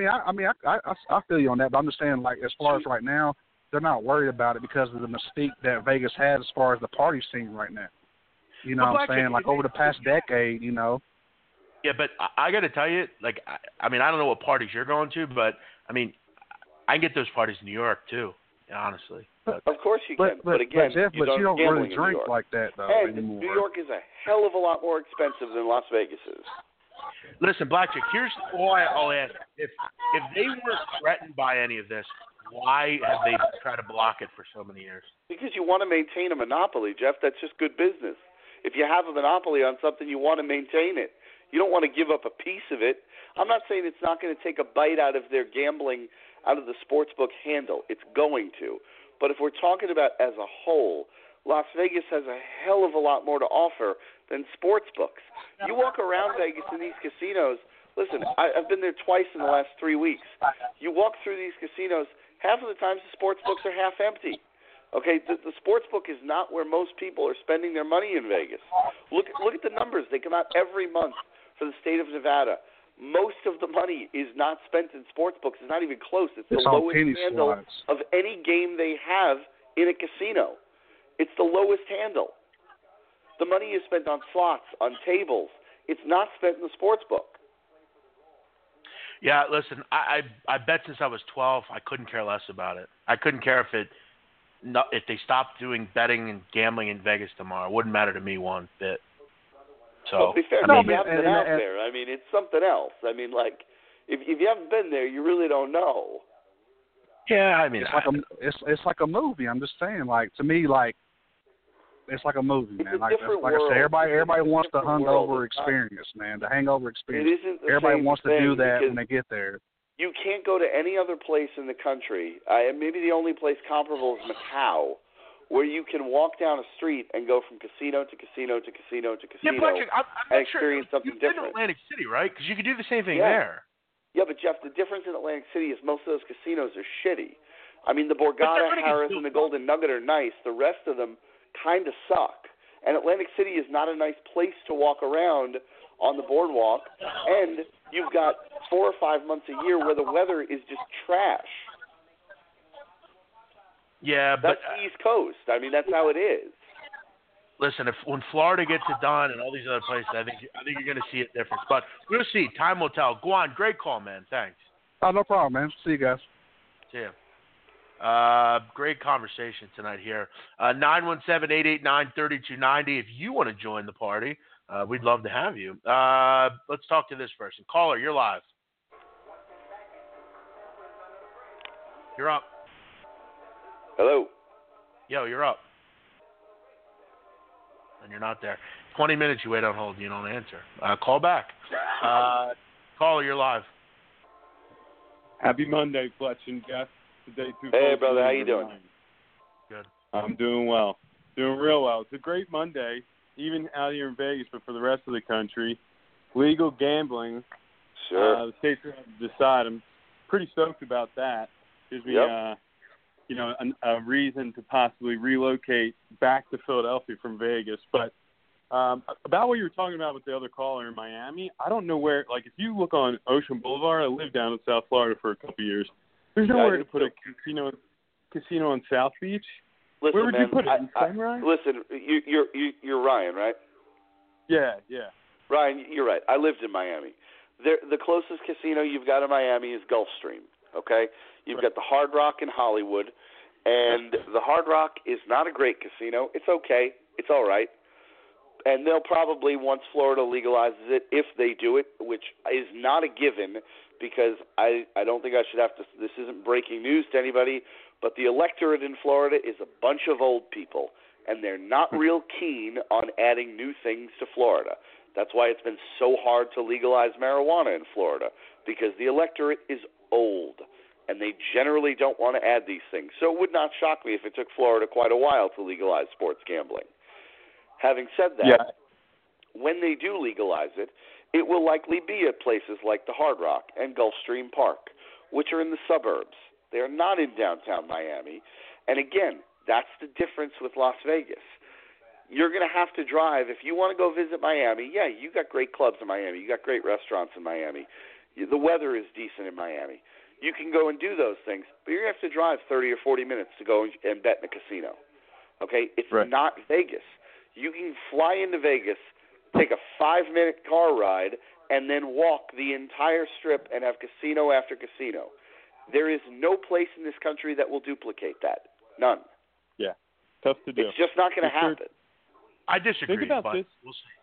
I feel you on that, but I'm just saying, like, as far as right now, they're not worried about it because of the mystique that Vegas has as far as the party scene right now. You know what I'm saying? Like, over the past decade, you know. Yeah, but I got to tell you, like, I mean, I don't know what parties you're going to, but, I mean, I can get those parties in New York, too, honestly. Of course you can, but again, Jeff, you don't really in drink New York. like that, though, and anymore. New York is a hell of a lot more expensive than Las Vegas is. Listen, Blackjack, here's all I'll ask. If they weren't threatened by any of this, why have they tried to block it for so many years? Because you want to maintain a monopoly, Jeff. That's just good business. If you have a monopoly on something, you want to maintain it. You don't want to give up a piece of it. I'm not saying it's not going to take a bite out of their gambling, out of the sportsbook handle. It's going to. But if we're talking about as a whole, Las Vegas has a hell of a lot more to offer than sports books. You walk around Vegas in these casinos. Listen, I've been there twice in the last 3 weeks. You walk through these casinos, half of the times the sports books are half empty. Okay, the sports book is not where most people are spending their money in Vegas. Look at the numbers. They come out every month for the state of Nevada. Most of the money is not spent in sports books. It's not even close. It's the lowest handle of any game they have in a casino. It's the lowest handle. The money is spent on slots, on tables. It's not spent in the sports book. Yeah, listen, I bet since I was 12, I couldn't care less about it. I couldn't care if they stopped doing betting and gambling in Vegas tomorrow. It wouldn't matter to me one bit. So, well, to be fair, if you haven't been out there, I mean, it's something else. I mean, like, if you haven't been there, you really don't know. Yeah, I mean, it's like a movie. I'm just saying, like, to me, like, it's like a movie, man. Like I said, everybody wants the hangover experience, man. The hangover experience. It isn't the everybody same wants to do that because when they get there. You can't go to any other place in the country. Maybe the only place comparable is Macau, where you can walk down a street and go from casino to casino to casino to casino and experience something different. You've been in Atlantic City, right? Because you could do the same thing there. Yeah, but Jeff, the difference in Atlantic City is most of those casinos are shitty. I mean, the Borgata, Harrah's, and the Golden Nugget are nice. The rest of them kind of suck. And Atlantic City is not a nice place to walk around on the boardwalk. And you've got 4 or 5 months a year where the weather is just trash. Yeah, but that's the East Coast. I mean, that's how it is. Listen, when Florida gets it done and all these other places, I think you're going to see a difference. But we'll see. Time will tell. Go on. Great call, man. Thanks. Oh, no problem, man. See you guys. See ya. Great conversation tonight here. 917-889-3290. If you want to join the party, we'd love to have you. Let's talk to this person. Caller, you're live. You're up. Hello. Yo, you're up. And you're not there. 20 minutes you wait on hold, you don't answer. Call back. Caller, you're live. Happy Monday, Fletch and Jeff. Hey, brother, how you doing? Good. I'm doing well. Doing real well. It's a great Monday, even out here in Vegas, but for the rest of the country. Legal gambling. Sure. The states have to decide. I'm pretty stoked about that. Gives me, a reason to possibly relocate back to Philadelphia from Vegas. But about what you were talking about with the other caller in Miami, I don't know where. Like, if you look on Ocean Boulevard, I lived down in South Florida for a couple of years. There's nowhere to put a casino on South Beach. Listen, where would you put it? In Sunrise? Listen, you're Ryan, right? Yeah. Ryan, you're right. I lived in Miami. The closest casino you've got in Miami is Gulfstream. Okay, you've got the Hard Rock in Hollywood, and the Hard Rock is not a great casino. It's okay. It's all right. And they'll probably, once Florida legalizes it, if they do it, which is not a given, because I don't think I should have to, this isn't breaking news to anybody, but the electorate in Florida is a bunch of old people, and they're not real keen on adding new things to Florida. That's why it's been so hard to legalize marijuana in Florida, because the electorate is old, and they generally don't want to add these things. So it would not shock me if it took Florida quite a while to legalize sports gambling. Having said that, when they do legalize it, it will likely be at places like the Hard Rock and Gulfstream Park, which are in the suburbs. They are not in downtown Miami. And again, that's the difference with Las Vegas. You're going to have to drive. If you want to go visit Miami, yeah, you got great clubs in Miami. You got great restaurants in Miami. The weather is decent in Miami. You can go and do those things, but you're going to have to drive 30 or 40 minutes to go and bet in a casino. Okay? It's not Vegas. You can fly into Vegas, take a 5-minute car ride, and then walk the entire strip and have casino after casino. There is no place in this country that will duplicate that. None. Yeah, tough to do. It's just not going to happen. I disagree. Think about this. We'll see.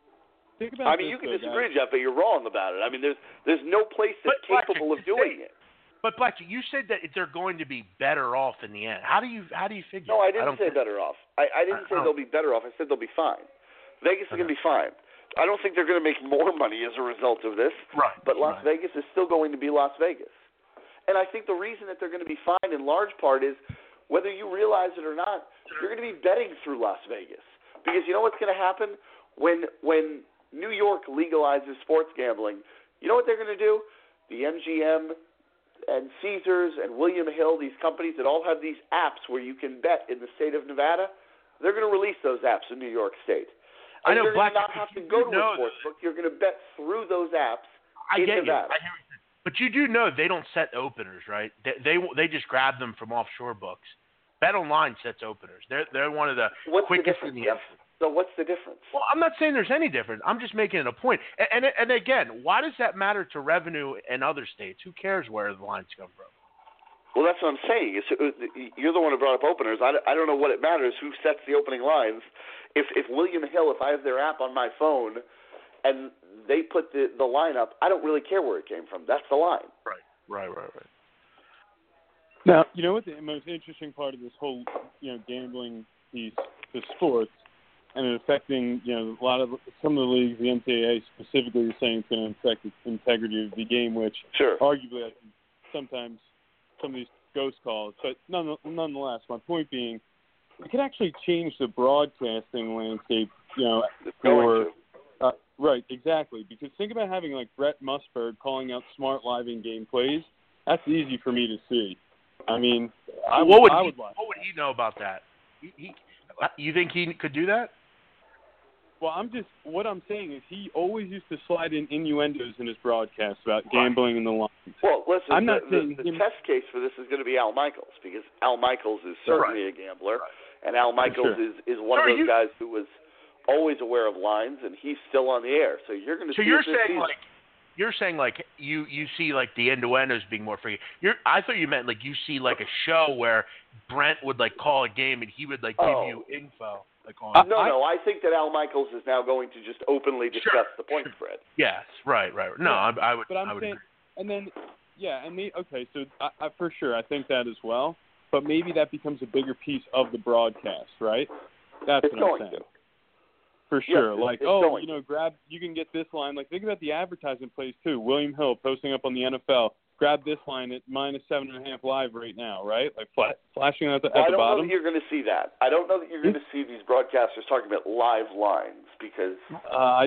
Think about you this, can though, disagree, guys. Jeff, but you're wrong about it. I mean, there's no place that's capable of doing it. But Blackjack, you said that they're going to be better off in the end. How do you figure? No, I didn't say better off. I didn't say they'll be better off. I said they'll be fine. Vegas is going to be fine. I don't think they're going to make more money as a result of this. Right. But Las Vegas is still going to be Las Vegas. And I think the reason that they're going to be fine in large part is, whether you realize it or not, you're going to be betting through Las Vegas. Because you know what's going to happen when New York legalizes sports gambling? You know what they're going to do? The MGM and Caesars and William Hill, these companies that all have these apps where you can bet in the state of Nevada, they're going to release those apps in New York State. And I know, you're going to not have to go to a sports book. You're going to bet through those apps in Nevada. I hear you. But you do know they don't set openers, right? They just grab them from offshore books. BetOnline sets openers. They're one of the quickest in the industry. So what's the difference? Well, I'm not saying there's any difference. I'm just making it a point. And again, why does that matter to revenue in other states? Who cares where the lines come from? Well, that's what I'm saying. You're the one who brought up openers. I don't know what it matters who sets the opening lines. If William Hill, if I have their app on my phone and they put the line up, I don't really care where it came from. That's the line. Right. Now, you know what the most interesting part of this whole, gambling piece is sports, and it affecting, a lot of some of the leagues, the NCAA specifically, is saying it's going to affect the integrity of the game, which arguably I think sometimes some of these ghost calls. But nonetheless, my point being, it could actually change the broadcasting landscape, right, exactly. Because think about having like Brett Musburg calling out smart live in-game plays. That's easy for me to see. I mean, what would he know about that? You think he could do that? Well, what I'm saying is he always used to slide in innuendos in his broadcast about gambling and the lines. Well, listen, I'm not saying the test case for this is going to be Al Michaels, because Al Michaels is certainly a gambler, and Al Michaels is one of those guys who was always aware of lines, and he's still on the air. So you're going to. So you're saying you see like the innuendos being more free. I thought you meant like you see like a show where Brent would like call a game and he would like give you info. No. I think that Al Michaels is now going to just openly discuss the point spread. Yes, right. No, I would. But I'm saying, agree. And then, okay. So I for sure, I think that as well. But maybe that becomes a bigger piece of the broadcast, right? That's what I'm saying. For sure. You can get this line. Like, think about the advertisement plays too. William Hill posting up on the NFL. Grab this line at -7.5 live right now, right? Like flashing at the bottom. I don't know that you're going to see that. I don't know that you're going to see these broadcasters talking about live lines because I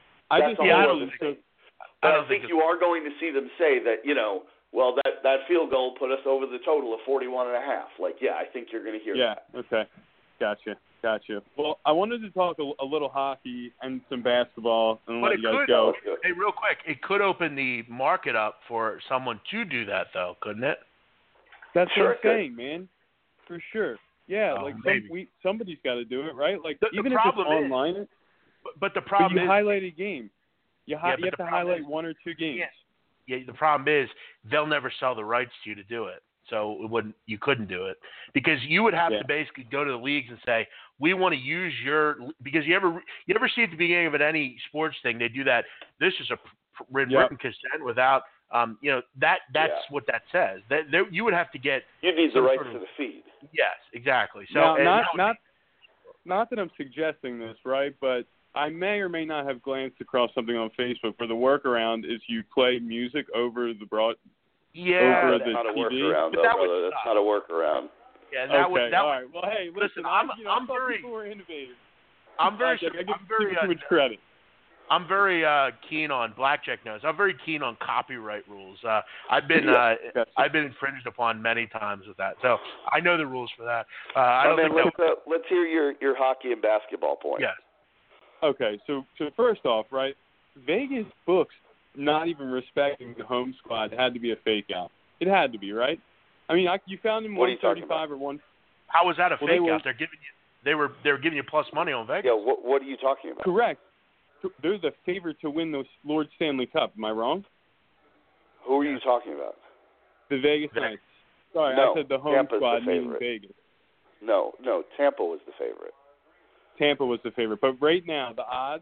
think you are going to see them say that, that field goal put us over the total of 41.5. Like, I think you're going to hear that. Yeah, okay. Gotcha. Well, I wanted to talk a little hockey and some basketball and let you guys go. Hey, real quick, it could open the market up for someone to do that, though, couldn't it? That's what I'm saying, man. For sure. Yeah, somebody's got to do it, right? Like even if it's online. But the problem is you highlight a game. You have to highlight one or two games. Yeah, the problem is they'll never sell the rights to you to do it. So you couldn't do it because you would have to basically go to the leagues and say, we want to use because you ever see at the beginning of any sports thing, they do that. This is a written consent without, that's what that says. You would have to get. You need the rights to the feed. Yes, exactly. So now, not that I'm suggesting this, right? But I may or may not have glanced across something on Facebook where the workaround is you play music over the broad. Yeah, over that's the not a TV. workaround, though, brother. That's not a workaround. Yeah, that okay. All right. Well, hey, listen, I'm very. People were innovators. I'm very. I give too much credit. I'm very keen on Blackjack knows. I'm very keen on copyright rules. I've been infringed upon many times with that, so I know the rules for that. Let's hear your hockey and basketball point. Yes. Okay, so first off, right, Vegas books not even respecting the home squad had to be a fake out. It had to be, right? I mean, you found him 135 or 1. How was that a fake out? They were giving you plus money on Vegas. Yeah, what are you talking about? Correct. They're the favorite to win the Lord Stanley Cup. Am I wrong? Who are you talking about? The Vegas Knights. Sorry, no, I said the home Tampa's squad the meaning Vegas. No, Tampa was the favorite. Tampa was the favorite. But right now, the odds?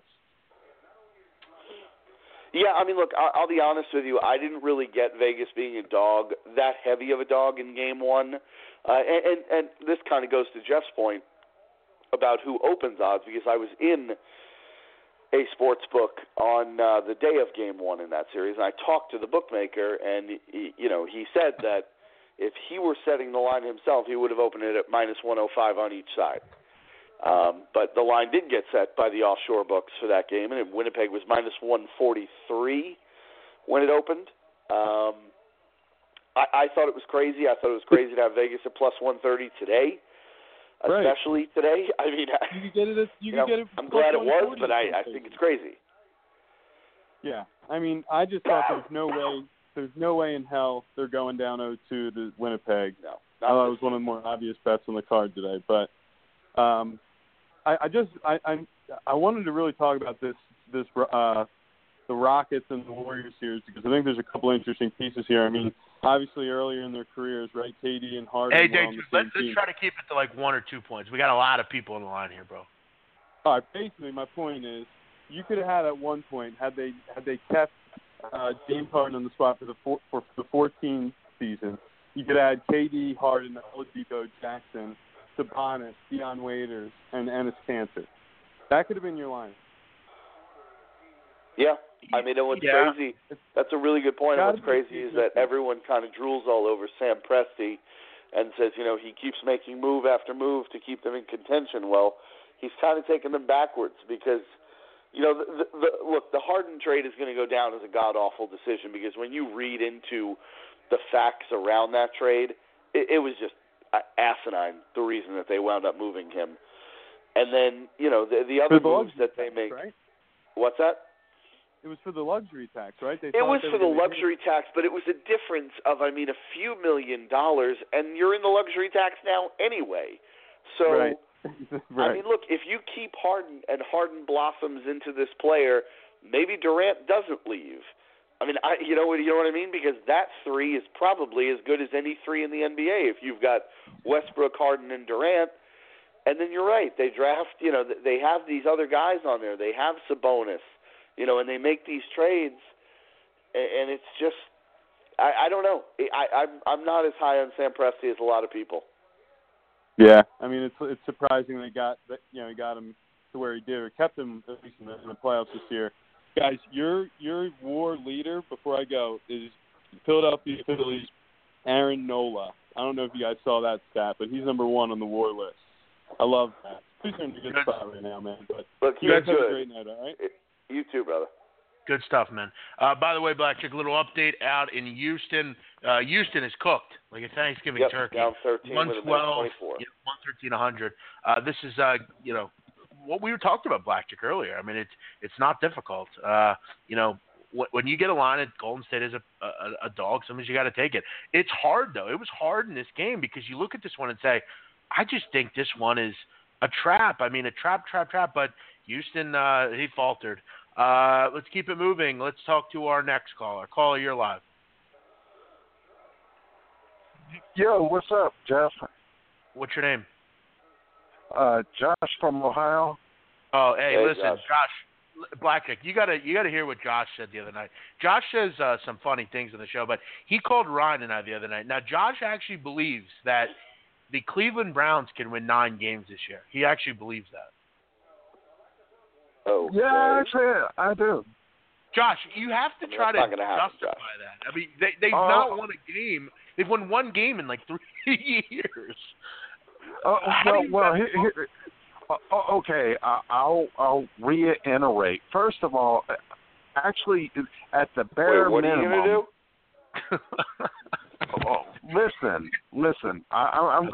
Yeah, I mean, look, I'll be honest with you. I didn't really get Vegas being a dog, that heavy of a dog in Game 1. And this kind of goes to Jeff's point about who opens odds, because I was in a sports book on the day of Game 1 in that series, and I talked to the bookmaker, and he said that if he were setting the line himself, he would have opened it at minus 105 on each side. But the line did get set by the offshore books for that game, and Winnipeg was minus 143 when it opened. I thought it was crazy. I thought it was crazy to have Vegas at plus 130 today, especially today. I mean, you could get it. Get it. I'm glad it was, but I think it's crazy. Yeah, I mean, I just thought there's no way in hell they're going down 0-2 to Winnipeg. No, I thought it was one of the more obvious bets on the card today, but. I wanted to really talk about the Rockets and the Warriors series because I think there's a couple interesting pieces here. I mean, obviously earlier in their careers, right? KD and Harden. Hey, Dave, let's try to keep it to like 1 or 2 points. We got a lot of people on the line here, bro. All right. Basically, my point is, you could have had at one point had they kept James Harden on the spot for the 14 season. You could have had KD, Harden, Oladipo, Jackson, Sabonis, Dion Waiters, and Enes Kanter. That could have been your line. Yeah. I mean, and what's crazy, that's a really good point. And what's crazy is that everyone kind of drools all over Sam Presti and says, he keeps making move after move to keep them in contention. Well, he's kind of taking them backwards because, look, the Harden trade is going to go down as a god-awful decision because when you read into the facts around that trade, it was just asinine, the reason that they wound up moving him. And then, the other moves that they make. Right? What's that? It was for the luxury tax, right? It was for the luxury tax, but it was a difference of, a few $1 million, and you're in the luxury tax now anyway. So, right. I mean, look, if you keep Harden and Harden blossoms into this player, maybe Durant doesn't leave. I mean, you know what I mean? Because that three is probably as good as any three in the NBA. If you've got Westbrook, Harden, and Durant, and then you're right. They draft, they have these other guys on there. They have Sabonis, and they make these trades, and it's just, I don't know. I'm not as high on Sam Presti as a lot of people. Yeah, I mean, it's surprising they got he got him to where he did, or kept him at least in the playoffs this year. Guys, your WAR leader, before I go, is Philadelphia Phillies' Aaron Nola. I don't know if you guys saw that stat, but he's number 1 on the WAR list. I love that. He's in a good spot right now, man. But look, you guys have a great night, all right? You too, brother. Good stuff, man. By the way, Blackjack, a little update out in Houston. Houston is cooked like a Thanksgiving turkey. Down 13 112, 24. 113, 100. This is, what we were talking about, Blackjack, earlier. I mean, it's not difficult. When you get a line at Golden State as a dog, sometimes you got to take it. It's hard, though. It was hard in this game because you look at this one and say, I just think this one is a trap. I mean, a trap. But Houston, he faltered. Let's keep it moving. Let's talk to our next caller. Caller, you're live. Yo, what's up, Jeff? What's your name? Josh from Ohio. Oh, hey, listen, Josh. Blackjack, you gotta hear what Josh said the other night. Josh says some funny things on the show, but he called Ryan and I the other night. Now, Josh actually believes that the Cleveland Browns can win 9 games this year. He actually believes that. Oh, Yeah, actually, I do. Josh, you have to try to that's not gonna happen, justify Josh. that. I mean, they've not won a game. They've won 1 game in like 3 years. Okay. I'll reiterate. First of all, actually, at the bare Wait, what minimum. are you gonna do? Listen. I'm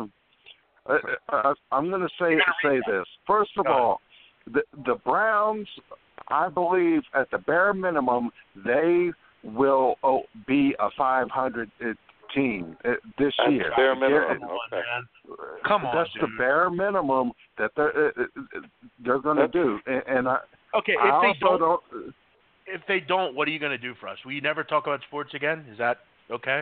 gonna say this. First of all, the Browns, I believe, at the bare minimum, they will be a 500 team this year. That's bare minimum. Okay. Come on, that's dude. the bare minimum that they're going to do. And Okay, if they don't, what are you going to do for us? Will you never talk about sports again? Is that okay?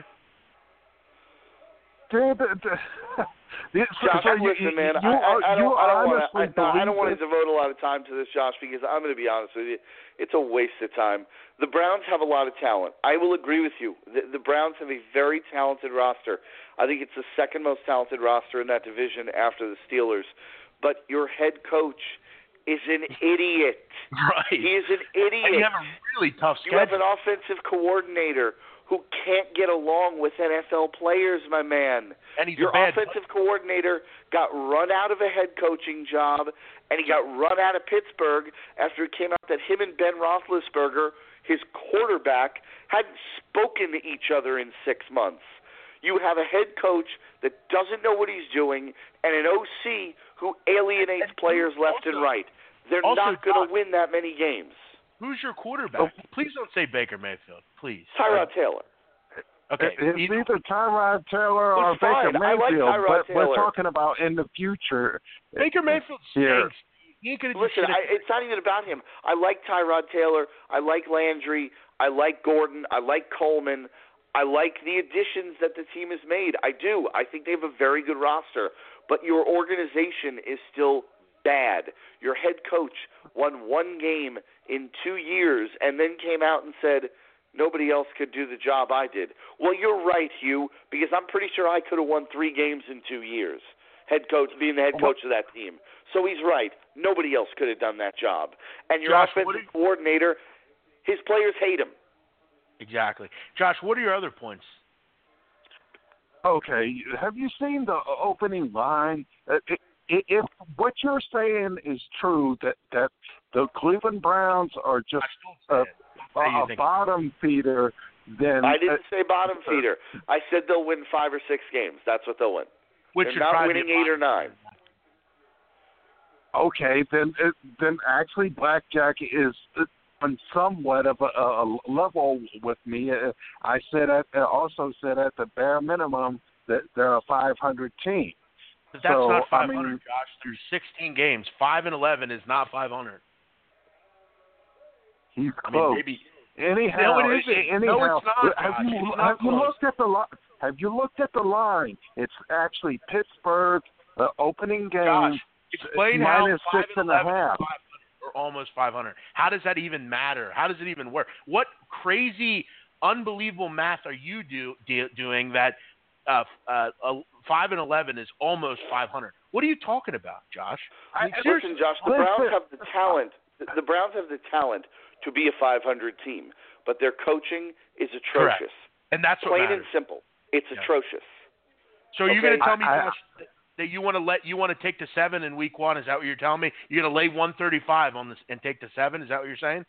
Josh, listen, man. I don't want to devote a lot of time to this, Josh, because I'm going to be honest with you. It's a waste of time. The Browns have a lot of talent. I will agree with you. The Browns have a very talented roster. I think it's the second most talented roster in that division after the Steelers. But your head coach is an idiot. Right. He is an idiot. And you have a really tough schedule. You have an offensive coordinator who can't get along with NFL players, my man. And he's Your a bad offensive coordinator got run out of a head coaching job, and he got run out of Pittsburgh after it came out that him and Ben Roethlisberger, his quarterback, hadn't spoken to each other in 6 months. You have a head coach that doesn't know what he's doing and an OC who alienates players left and right. They're not going to win that many games. Who's your quarterback? Please don't say Baker Mayfield, please. Tyrod Taylor. It's Okay. either Tyrod Taylor or It's fine. Baker I like Mayfield, Tyrod but Taylor. we're talking about in the future. Baker Mayfield Here. stinks. He ain't gonna do Listen, shit. it's not even about him. I like Tyrod Taylor. I like Landry. I like Gordon. I like Coleman. I like the additions that the team has made. I do. I think they have a very good roster. But your organization is still bad. Your head coach won 1 game in 2 years and then came out and said, nobody else could do the job I did. Well, you're right, Hugh, because I'm pretty sure I could have won 3 games in 2 years, being the head coach of that team. So he's right. Nobody else could have done that job. And your offensive coordinator, his players hate him. Exactly. Josh, what are your other points? Okay, have you seen the opening line? If what you're saying is true, that the Cleveland Browns are just a bottom feeder, then I didn't say bottom feeder. I said they'll win 5 or 6 games. That's what they'll win. They're not winning 8 or 9. Okay, then actually Blackjack is on somewhat of a level with me. I also said at the bare minimum that they're a 500 team. But that's not 500, Josh. There's 16 games. 5-11 is not 500. He's close. Maybe. Anyhow, No, it isn't. No, it's not, have you looked at the line? Have you looked at the line? It's actually Pittsburgh opening game. Josh, explain how minus 6.5. Or almost 500. How does that even matter? How does it even work? What crazy, unbelievable math are you doing that 5-11 is almost 500? What are you talking about, Josh? Listen, Josh, the Browns have the talent. The Browns have the talent to be a 500 team, but their coaching is atrocious. Correct. And that's what plain matters. and simple. It's atrocious. So are you going to tell me, Josh, that you want to take the 7 in week 1? Is that what you're telling me? You're going to lay 135 on this and take the 7? Is that what you're saying?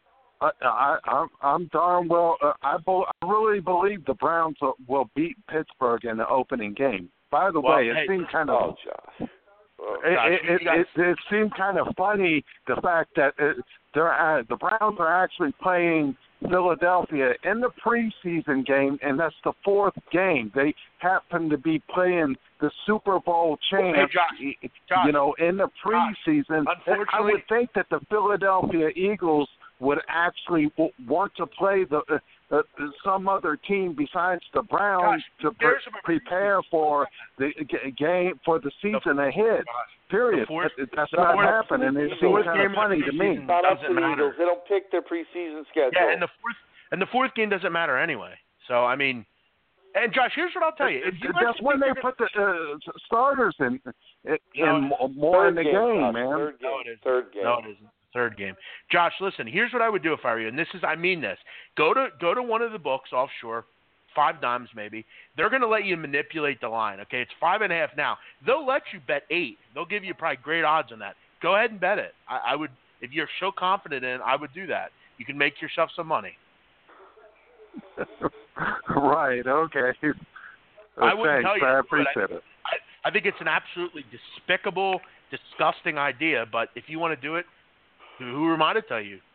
I'm darn well. I really believe the Browns will beat Pittsburgh in the opening game. By the way, it seemed kind of. Josh. It seemed kind of funny the fact that the Browns are actually playing Philadelphia in the preseason game, and that's the 4th game. They happen to be playing the Super Bowl champ, Josh, in the preseason. I would think that the Philadelphia Eagles would actually want to play some other team besides the Browns to prepare for the game for the season ahead. Period. That's not happening. It seems kind of funny to me. Not up to the Eagles. They don't pick their preseason schedule. Yeah, and the fourth game doesn't matter anyway. So I mean, and Josh, here's what I'll tell you. That's when they put the starters in more in the game, man. Third game. No, it isn't. Third game. Josh, listen, here's what I would do if I were you, and I mean this. Go to one of the books offshore, 5 dimes maybe. They're going to let you manipulate the line, okay? It's 5.5 now. They'll let you bet 8. They'll give you probably great odds on that. Go ahead and bet it. I would, if you're so confident in it, I would do that. You can make yourself some money. Right, okay. I wouldn't tell you. I appreciate it. I think it's an absolutely despicable, disgusting idea, but if you want to do it, who am I to tell you?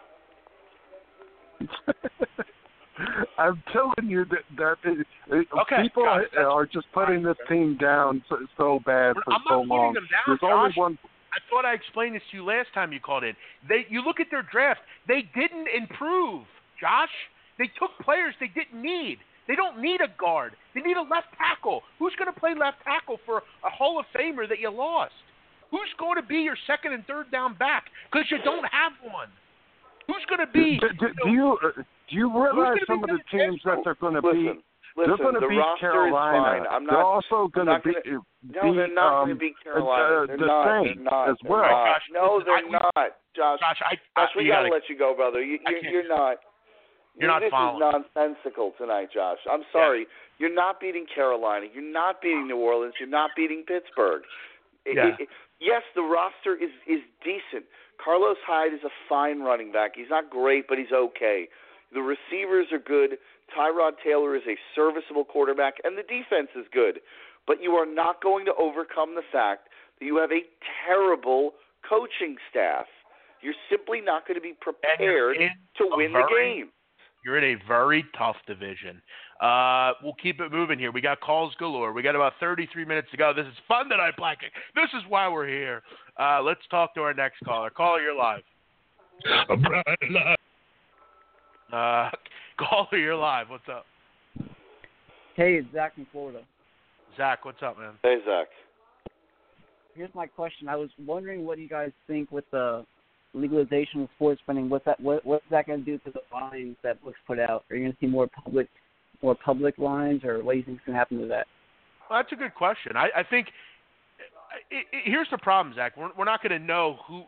I'm telling you that people are just putting this team down so bad for so long. Them down, There's only one. I thought I explained this to you last time you called in. You look at their draft. They didn't improve, Josh. They took players they didn't need. They don't need a guard. They need a left tackle. Who's going to play left tackle for a Hall of Famer that you lost? Who's going to be your second and third down back? Because you don't have one. Who's going to be? Do you realize some of the teams that they're going to beat? They're going to beat Carolina. They're also going to beat. No, they're not going to beat Carolina. The Saints as well. Josh, no, they're not. Josh, we got to let you go, brother. You're not. You're not following. This is nonsensical tonight, Josh. I'm sorry. Yeah. You're not beating Carolina. You're not beating New Orleans. You're not beating Pittsburgh. Yeah. Yes, the roster is decent. Carlos Hyde is a fine running back. He's not great, but he's okay. The receivers are good. Tyrod Taylor is a serviceable quarterback, and the defense is good. But you are not going to overcome the fact that you have a terrible coaching staff. You're simply not going to be prepared to win the game. You're in a very tough division. We'll keep it moving here. We got calls galore. We got about 33 minutes to go. This is fun tonight, Blackie. This is why we're here. Let's talk to our next caller. Caller, you're live. Caller, you're live. What's up? Hey, it's Zach from Florida. Zach, what's up, man? Hey, Zach. Here's my question. I was wondering what you guys think with the legalization of sports betting. What's that going to do to the lines that books put out? Are you going to see more public lines, or what do you think is going to happen to that? Well, that's a good question. I think here's the problem, Zach. We're not going to know who.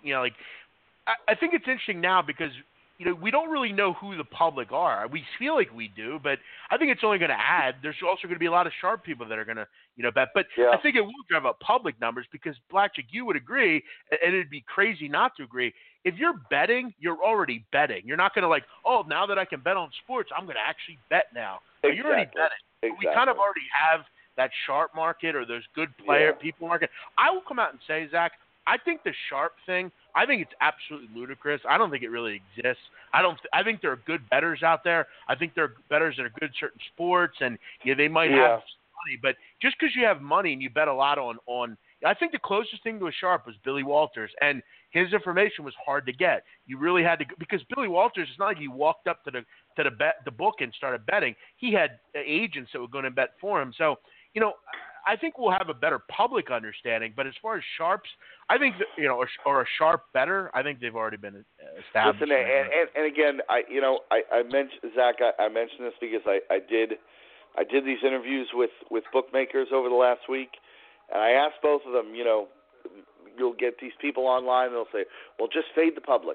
I think it's interesting now because we don't really know who the public are. We feel like we do, but I think it's only going to add. There's also going to be a lot of sharp people that are going to bet. But yeah. I think it will drive up public numbers because, Blackjack, you would agree, and it'd be crazy not to agree. If you're betting, you're already betting. You're not going to now that I can bet on sports, I'm going to actually bet now. Exactly. You're already betting. Exactly. We kind of already have that sharp market or those good people market. I will come out and say, Zach, I think the sharp thing, I think it's absolutely ludicrous. I don't think it really exists. I think there are good bettors out there. I think there are bettors that are good at certain sports, and they might have money. But just because you have money and you bet a lot on, I think the closest thing to a sharp was Billy Walters, and his information was hard to get. You really had to, because Billy Walters, it's not like he walked up to the book and started betting. He had agents that were going to bet for him. So, I think we'll have a better public understanding. But as far as sharps, I think or a sharp bettor, I think they've already been established. Listen, and again, I mentioned Zach. I mentioned this because I did these interviews with bookmakers over the last week, and I asked both of them. You'll get these people online, and they'll say, "Well, just fade the public,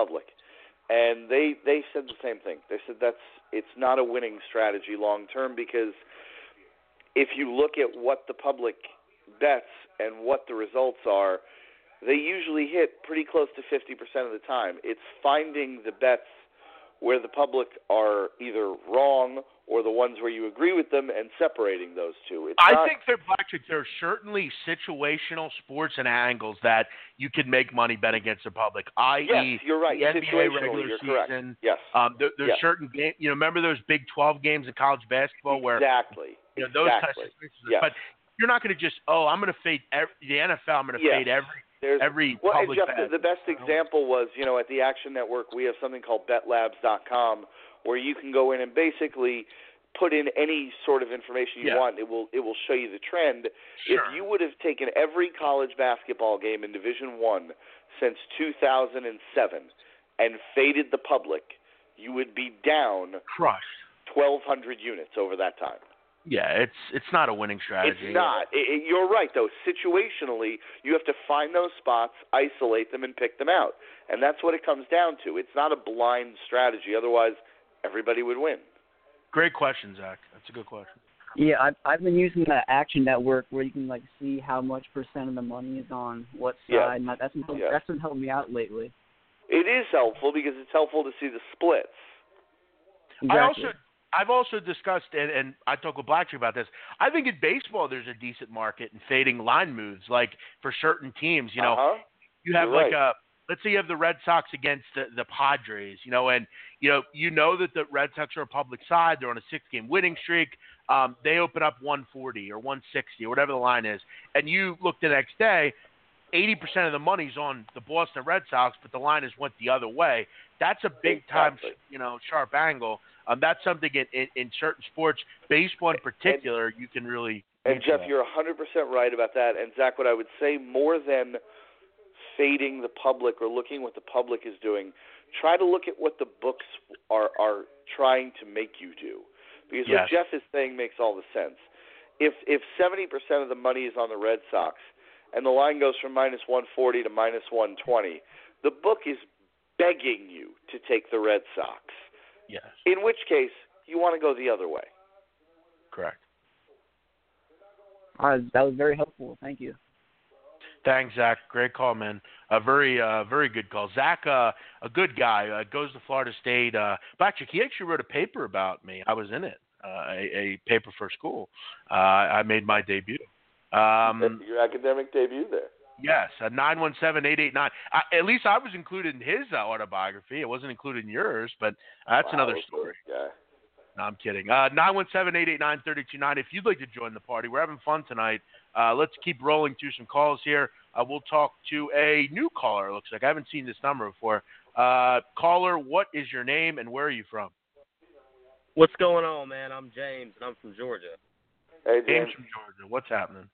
and they said the same thing. They said it's not a winning strategy long term because if you look at what the public bets and what the results are, they usually hit pretty close to 50% of the time. It's finding the bets where the public are either wrong or the ones where you agree with them and separating those two. I think there are certainly situational sports and angles that you can make money betting against the public, i.e. Yes, you're right. The NBA regular you're season. Correct. Yes. There's certain games. Remember those Big 12 games in college basketball where those kind of situations. Yes. But you're not going to just I'm going to fade the NFL. I'm going to fade every public Jeff, bet. the best example was, at the Action Network, we have something called BetLabs.com where you can go in and basically put in any sort of information you want. It will show you the trend. Sure. If you would have taken every college basketball game in Division I since 2007 and faded the public, you would be down crushed 1,200 units over that time. Yeah, it's not a winning strategy. It's not. You're right, though. Situationally, you have to find those spots, isolate them, and pick them out. And that's what it comes down to. It's not a blind strategy. Otherwise, everybody would win. Great question, Zach. That's a good question. Yeah, I've been using that Action Network where you can like see how much percent of the money is on what side. Yeah. That's been helping me out lately. It is helpful because it's helpful to see the splits. Exactly. I've also discussed, and I talked with Blacktree about this, I think in baseball there's a decent market in fading line moves, like for certain teams. You know, you have You're like right. let's say you have the Red Sox against the Padres, you know, and you know that the Red Sox are a public side. They're on a 6-game winning streak. They open up 140 or 160 or whatever the line is, and you look the next day, 80% of the money's on the Boston Red Sox, but the line has went the other way. That's a big time, sharp angle. That's something in certain sports, baseball in particular, you can really. And Jeff, you're 100% right about that. And Zach, what I would say more than fading the public or looking what the public is doing, try to look at what the books are trying to make you do. Because what Jeff is saying makes all the sense. If 70% of the money is on the Red Sox and the line goes from minus 140 to minus 120, the book is begging you to take the Red Sox. Yes. In which case, you want to go the other way. Correct. All right, that was very helpful. Thank you. Thanks, Zach. Great call, man. Very good call. Zach, a good guy, goes to Florida State. Blackjack, he actually wrote a paper about me. I was in it, a paper for school. I made my debut. Your academic debut there. Yes, 917-889. At least I was included in his autobiography. It wasn't included in yours, but that's another story. No, I'm kidding. 917-889-3290. If you'd like to join the party, we're having fun tonight. Let's keep rolling through some calls here. We'll talk to a new caller, it looks like. I haven't seen this number before. Caller, what is your name and where are you from? What's going on, man? I'm James, and I'm from Georgia. Hey, James from Georgia. What's happening?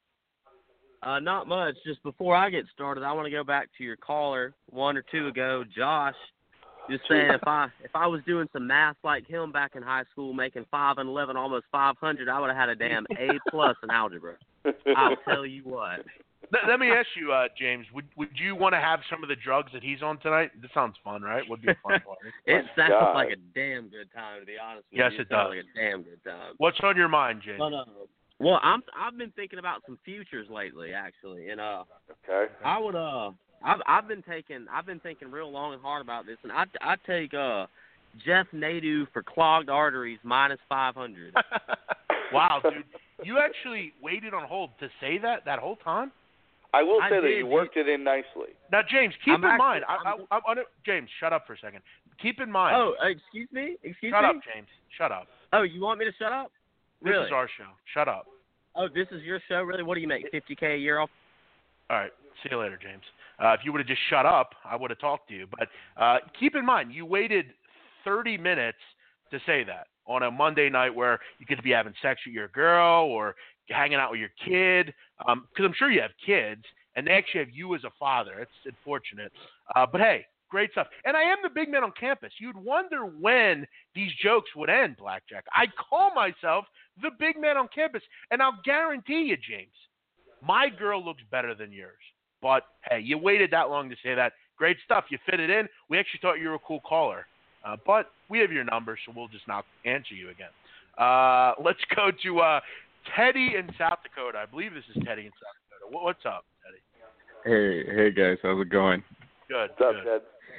Not much. Just before I get started, I want to go back to your caller 1 or 2 ago, Josh. Just saying, if I was doing some math like him back in high school, making 5 and 11, almost 500, I would have had a damn A+ in algebra. I'll tell you what. Let me ask you, James, would you want to have some of the drugs that he's on tonight? This sounds fun, right? Would be a fun party. It sounds like a damn good time, to be honest with you. Yes, it does. Like a damn good time. What's on your mind, James? Well, I've been thinking about some futures lately, actually, and okay. I would I've been thinking real long and hard about this, and I take Jeff Nadeau for clogged arteries minus 500. Wow, dude, you actually waited on hold to say that whole time? I will say that you worked it in nicely. Now, James, keep in mind. James, shut up for a second. Keep in mind. Oh, excuse me. Shut up, James. Shut up. Oh, you want me to shut up? Really? This is our show. Shut up. Oh, this is your show? Really? What do you make, $50K a year off? All right. See you later, James. If you would have just shut up, I would have talked to you. But keep in mind, you waited 30 minutes to say that on a Monday night where you could be having sex with your girl or hanging out with your kid. Because I'm sure you have kids, and they actually have you as a father. It's unfortunate. But, hey, great stuff. And I am the big man on campus. You'd wonder when these jokes would end, Blackjack. I call myself the big man on campus, and I'll guarantee you, James, my girl looks better than yours. But, hey, you waited that long to say that. Great stuff. You fit it in. We actually thought you were a cool caller. But we have your number, so we'll just not answer you again. Let's go to Teddy in South Dakota. I believe this is Teddy in South Dakota. What's up, Teddy? Hey guys. How's it going? Good. What's up, Ted?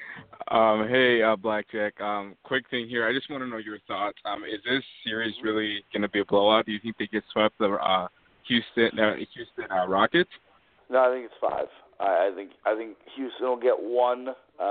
Hey, Blackjack. Quick thing here. I just want to know your thoughts. Is this series really going to be a blowout? Do you think they get swept the Houston Rockets? No, I think it's 5. I think Houston will get 1.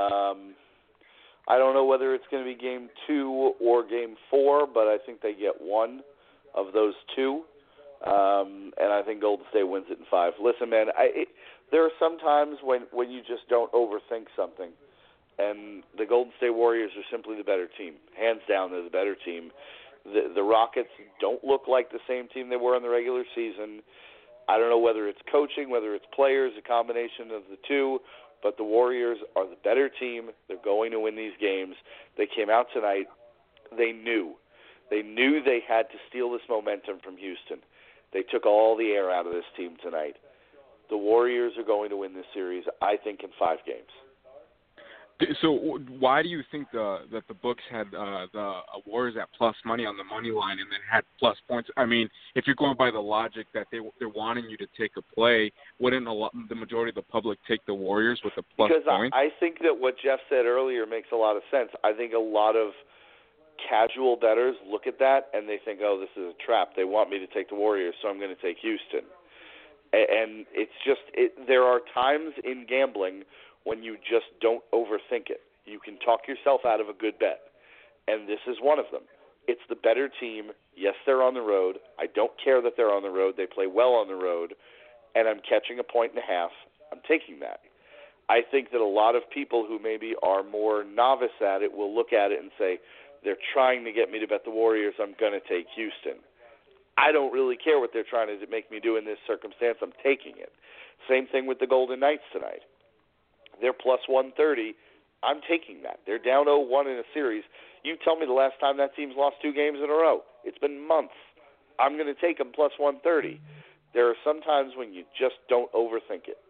I don't know whether it's going to be game 2 or game 4, but I think they get 1 of those 2. And I think Golden State wins it in 5. Listen, man, there are some times when you just don't overthink something. and the Golden State Warriors are simply the better team. Hands down, they're the better team. The Rockets don't look like the same team they were in the regular season. I don't know whether it's coaching, whether it's players, a combination of the two, but the Warriors are the better team. They're going to win these games. They came out tonight. They knew they had to steal this momentum from Houston. They took all the air out of this team tonight. The Warriors are going to win this series, I think, in 5 games. So why do you think that the books had the Warriors at plus money on the money line and then had plus points? I mean, if you're going by the logic that they're wanting you to take a play, wouldn't the majority of the public take the Warriors with the plus because points? I think that what Jeff said earlier makes a lot of sense. I think a lot of casual bettors look at that and they think, oh, this is a trap. They want me to take the Warriors, so I'm going to take Houston. And it's just there are times in gambling when you just don't overthink it. You can talk yourself out of a good bet, and this is one of them. It's the better team. Yes, they're on the road. I don't care that they're on the road. They play well on the road, and I'm catching 1.5 points. I'm taking that. I think that a lot of people who maybe are more novice at it will look at it and say, they're trying to get me to bet the Warriors. I'm going to take Houston. I don't really care what they're trying to make me do in this circumstance. I'm taking it. Same thing with the Golden Knights tonight. They're plus 130. I'm taking that. They're down 0-1 in a series. You tell me the last time that team's lost 2 games in a row. It's been months. I'm going to take them plus 130. There are some times when you just don't overthink it.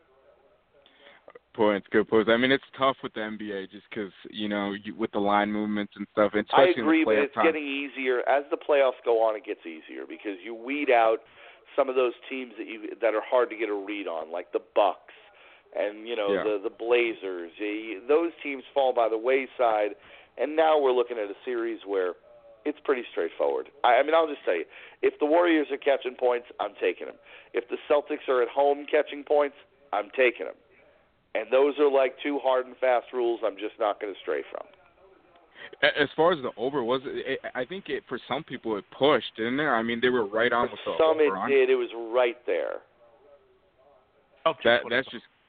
Good points. I mean, it's tough with the NBA just because, with the line movements and stuff. I agree, but it's time. getting easier. As the playoffs go on, it gets easier because you weed out some of those teams that are hard to get a read on, like the Bucks and, the Blazers. Those teams fall by the wayside, and now we're looking at a series where it's pretty straightforward. I mean, I'll just tell you, if the Warriors are catching points, I'm taking them. If the Celtics are at home catching points, I'm taking them. And those are like 2 hard and fast rules I'm just not going to stray from. As far as the over, I think for some people it pushed, didn't it? I mean, they were right on with the over. Some it did. It was right there. That's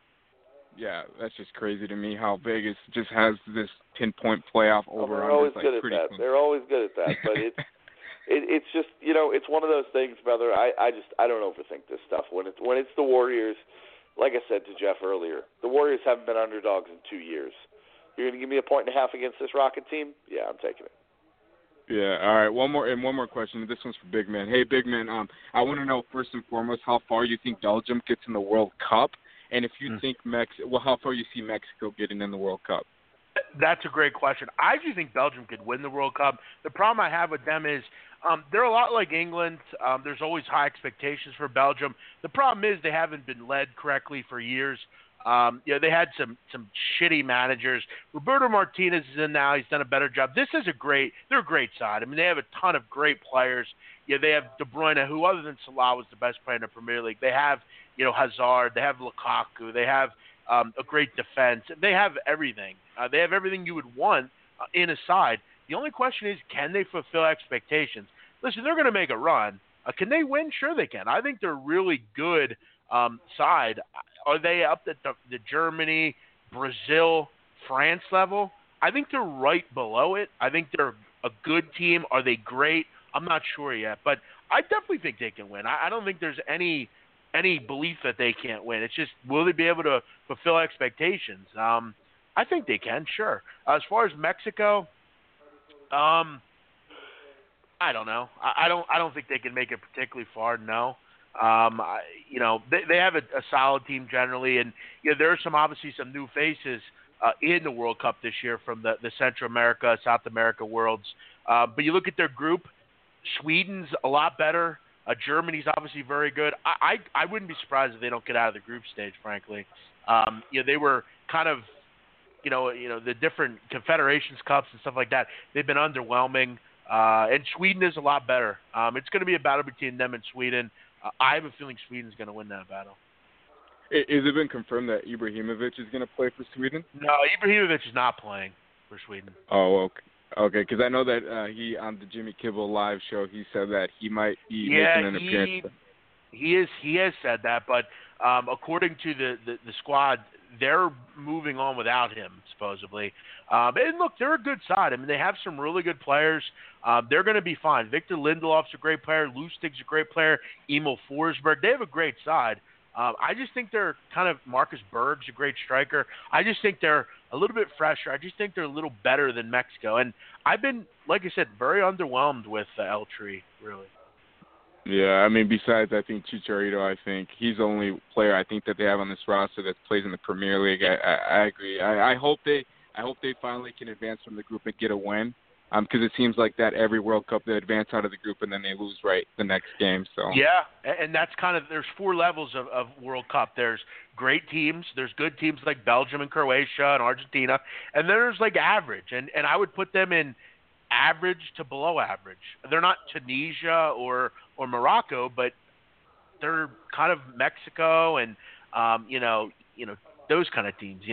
just crazy to me how Vegas just has this pinpoint playoff over. They're always good at that. They're always good at that. But it's just, it's one of those things, brother. I don't overthink this stuff. When it's the Warriors, like I said to Jeff earlier, the Warriors haven't been underdogs in 2 years. You're going to give me 1.5 points against this Rocket team? Yeah, I'm taking it. Yeah, all right. One more question. This one's for Big Man. Hey, Big Man, I want to know first and foremost how far you think Belgium gets in the World Cup, and if you think how far you see Mexico getting in the World Cup. That's a great question. I actually think Belgium could win the World Cup. The problem I have with them is they're a lot like England. There's always high expectations for Belgium. The problem is they haven't been led correctly for years. They had some shitty managers. Roberto Martinez is in now. He's done a better job. They're a great side. I mean, they have a ton of great players. They have De Bruyne, who other than Salah was the best player in the Premier League. They have, Hazard. They have Lukaku. They have a great defense. They have everything. They have everything you would want in a side. The only question is, can they fulfill expectations? Listen, they're going to make a run. Can they win? Sure they can. I think they're a really good side. Are they up at the Germany, Brazil, France level? I think they're right below it. I think they're a good team. Are they great? I'm not sure yet. But I definitely think they can win. I don't think there's any belief that they can't win. It's just, will they be able to fulfill expectations? I think they can, sure. As far as Mexico, I don't know. I don't think they can make it particularly far. No. They have a solid team generally, and there are obviously some new faces in the World Cup this year from the Central America, South America worlds. But you look at their group, Sweden's a lot better. Germany's obviously very good. I wouldn't be surprised if they don't get out of the group stage, frankly. They were kind of, the different Confederations Cups and stuff like that. They've been underwhelming. And Sweden is a lot better. It's going to be a battle between them and Sweden. I have a feeling Sweden's going to win that battle. Has it been confirmed that Ibrahimovic is going to play for Sweden? No, Ibrahimovic is not playing for Sweden. Oh, okay. Because I know that he, on the Jimmy Kimmel live show, he said that he might be making an appearance. He has said that, but according to the squad, they're moving on without him, supposedly. And look, they're a good side. I mean, they have some really good players. They're going to be fine. Victor Lindelof's a great player. Lustig's a great player. Emil Forsberg. They have a great side. I just think they're kind of – Marcus Berg's a great striker. I just think they're a little bit fresher. I just think they're a little better than Mexico. And I've been, like I said, very underwhelmed with El Tri, really. Yeah, I mean, besides, I think Chicharito, I think he's the only player I think that they have on this roster that plays in the Premier League. I agree. I hope they finally can advance from the group and get a win. Because it seems like that every World Cup they advance out of the group and then they lose right the next game. So yeah, and that's kind of there's 4 levels of World Cup. There's great teams, there's good teams like Belgium and Croatia and Argentina, and there's like average. And I would put them in average to below average. They're not Tunisia or Morocco, but they're kind of Mexico and you know those kind of teams.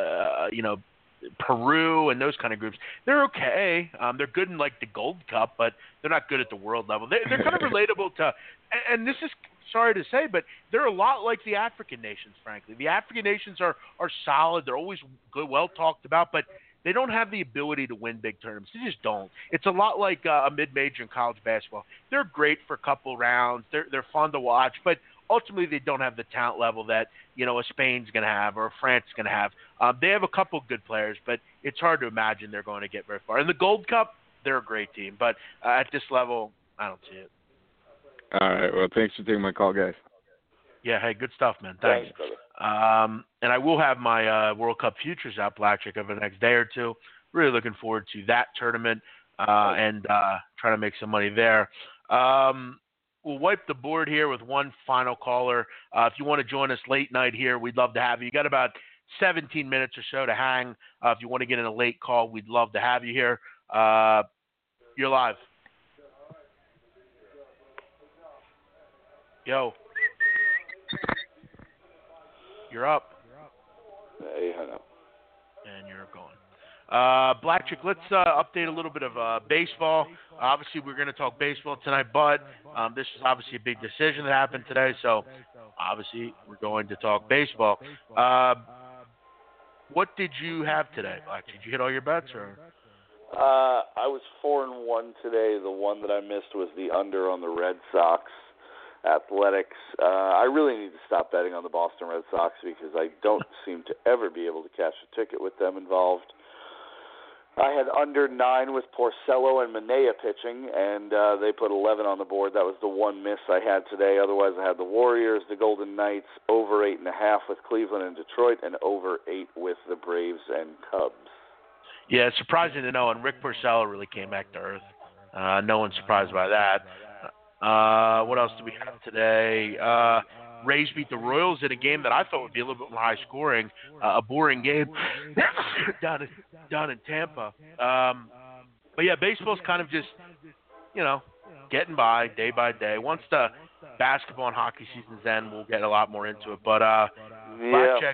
Peru and those kind of groups, they're okay. They're good in like the Gold Cup, but they're not good at the world level. They're kind of relatable to, and this is sorry to say, but they're a lot like the African nations. Frankly, the African nations are solid. They're always good, well talked about, but they don't have the ability to win big tournaments. They just don't. It's a lot like a mid-major in college basketball. They're great for a couple rounds. They're fun to watch, but ultimately they don't have the talent level that a Spain's going to have or a France is going to have. They have a couple good players, but it's hard to imagine they're going to get very far. In the Gold Cup, they're a great team, but at this level, I don't see it. All right. Well, thanks for taking my call, guys. Yeah. Hey, good stuff, man. Thanks. And I will have my World Cup futures out, Blackjack, over the next day or two. Really looking forward to that tournament and trying to make some money there. We'll wipe the board here with one final caller. If you want to join us late night here, we'd love to have you. You got about 17 minutes or so to hang. If you want to get in a late call, we'd love to have you here. You're live. Yo. You're up. Hey, I know. And you're going. Blackjack, let's update a little bit of baseball. Obviously, we're going to talk baseball tonight, but this is obviously a big decision that happened today, so obviously we're going to talk baseball. What did you have today, Blackjack? Did you hit all your bets? Or? I was 4-1 today. The one that I missed was the under on the Red Sox Athletics. I really need to stop betting on the Boston Red Sox because I don't seem to ever be able to cash a ticket with them involved. I had under 9 with Porcello and Manaea pitching, and they put 11 on the board. That was the one miss I had today. Otherwise, I had the Warriors, the Golden Knights, over 8.5 with Cleveland and Detroit, and over 8 with the Braves and Cubs. Yeah, it's surprising to know, and Rick Porcello really came back to earth. No one's surprised by that. What else do we have today? Rays beat the Royals in a game that I thought would be a little bit more high scoring, a boring game down in Tampa. But yeah, baseball's kind of just, getting by day. Once the basketball and hockey seasons end, we'll get a lot more into it. But Blackjack,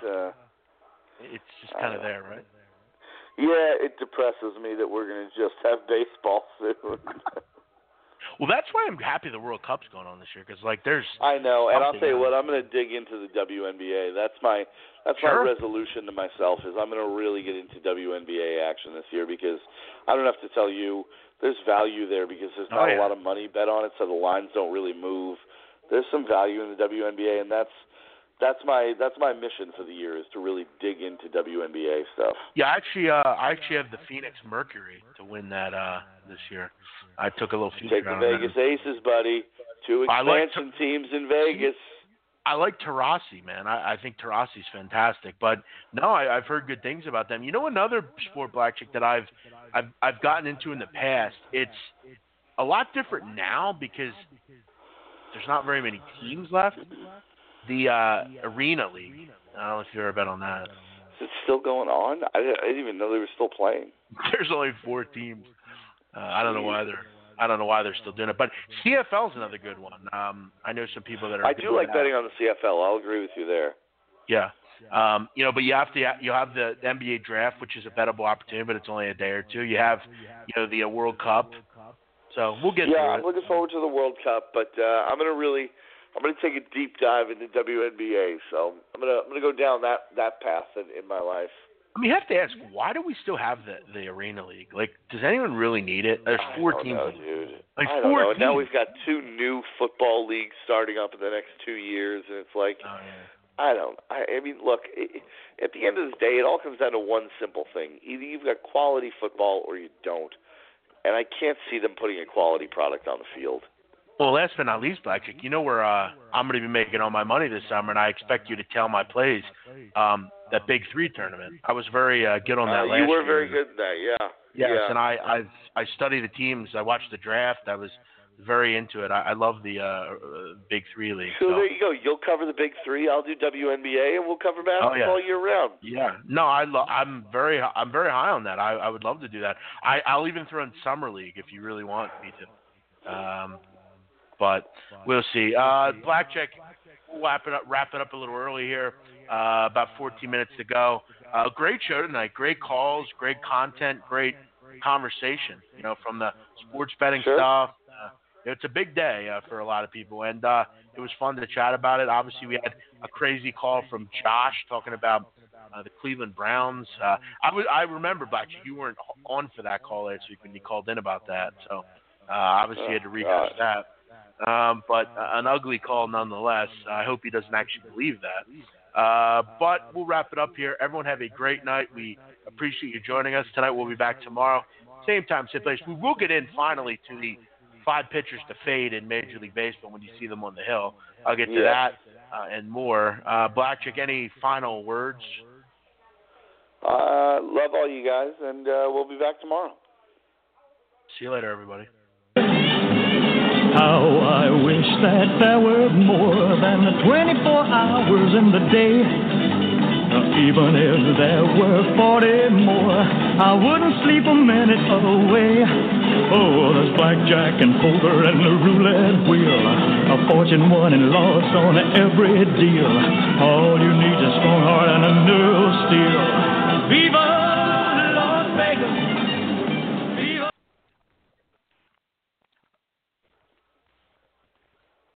it's just kind of there, right? Yeah, it depresses me that we're going to just have baseball soon. Well, that's why I'm happy the World Cup's going on this year because, there's. I know, and I'll tell you what, I'm going to dig into the WNBA. That's my resolution to myself is I'm going to really get into WNBA action this year because I don't have to tell you there's value there because there's not a lot of money bet on it, so the lines don't really move. There's some value in the WNBA, and that's my mission for the year is to really dig into WNBA stuff. Yeah, I actually have the Phoenix Mercury to win that this year. I took a little future. Take the Vegas Aces, buddy. 2 expansion teams in Vegas. I like Taurasi, man. I think Taurasi's fantastic. But no, I've heard good things about them. Another sport, Blackjack, that I've gotten into in the past. It's a lot different now because there's not very many teams left. The Arena League. I don't know if you ever bet on that. Is it still going on? I didn't even know they were still playing. There's only 4 teams. I don't know why they're still doing it. But CFL's another good one. I know some people that are. I do like betting on the CFL. I'll agree with you there. Yeah. But you'll have the NBA draft, which is a bettable opportunity, but it's only a day or two. You have, the World Cup. So we'll get through it. I'm looking forward to the World Cup, but I'm gonna really I'm gonna take a deep dive into WNBA. So I'm gonna go down that path in my life. I mean, you have to ask, why do we still have the Arena League? Like, does anyone really need it? There's 4 teams. I don't know, dude. Like, I don't know. And now we've got 2 new football leagues starting up in the next 2 years, and it's like, I mean, look, at the end of the day, it all comes down to one simple thing. Either you've got quality football or you don't. And I can't see them putting a quality product on the field. Well, last but not least, Blackjack, you know where I'm going to be making all my money this summer, and I expect you to tell my plays. That Big 3 tournament. I was very good on that last year. You were very good at that, yeah. Yes, yeah. And I study the teams. I watched the draft. I was very into it. I love the Big 3 league. So there you go. You'll cover the Big 3. I'll do WNBA, and we'll cover basketball year round. Yeah. No, I'm very high on that. I would love to do that. I'll even throw in Summer League if you really want me to. But we'll see. Blackjack, we'll wrap it up a little early here. About 14 minutes to go. Great show tonight. Great calls, great content, great conversation. You know, from the sports betting stuff. It's a big day for a lot of people, and it was fun to chat about it. Obviously, we had a crazy call from Josh talking about the Cleveland Browns. I remember, Blackjack, you weren't on for that call last week when you called in about that, so obviously you had to rehash that. But an ugly call nonetheless. I hope he doesn't actually believe that. But we'll wrap it up here. Everyone have a great night. We appreciate you joining us tonight. We'll be back tomorrow. Same time, same place. We will get in finally to the 5 pitchers to fade in Major League Baseball when you see them on the hill. I'll get to that and more. Blackjack, any final words? Love all you guys, and we'll be back tomorrow. See you later, everybody. How I wish that there were more than the 24 hours in the day. Even if there were 40 more, I wouldn't sleep a minute away. Oh, there's blackjack and poker and the roulette wheel, a fortune won and lost on every deal. All you need is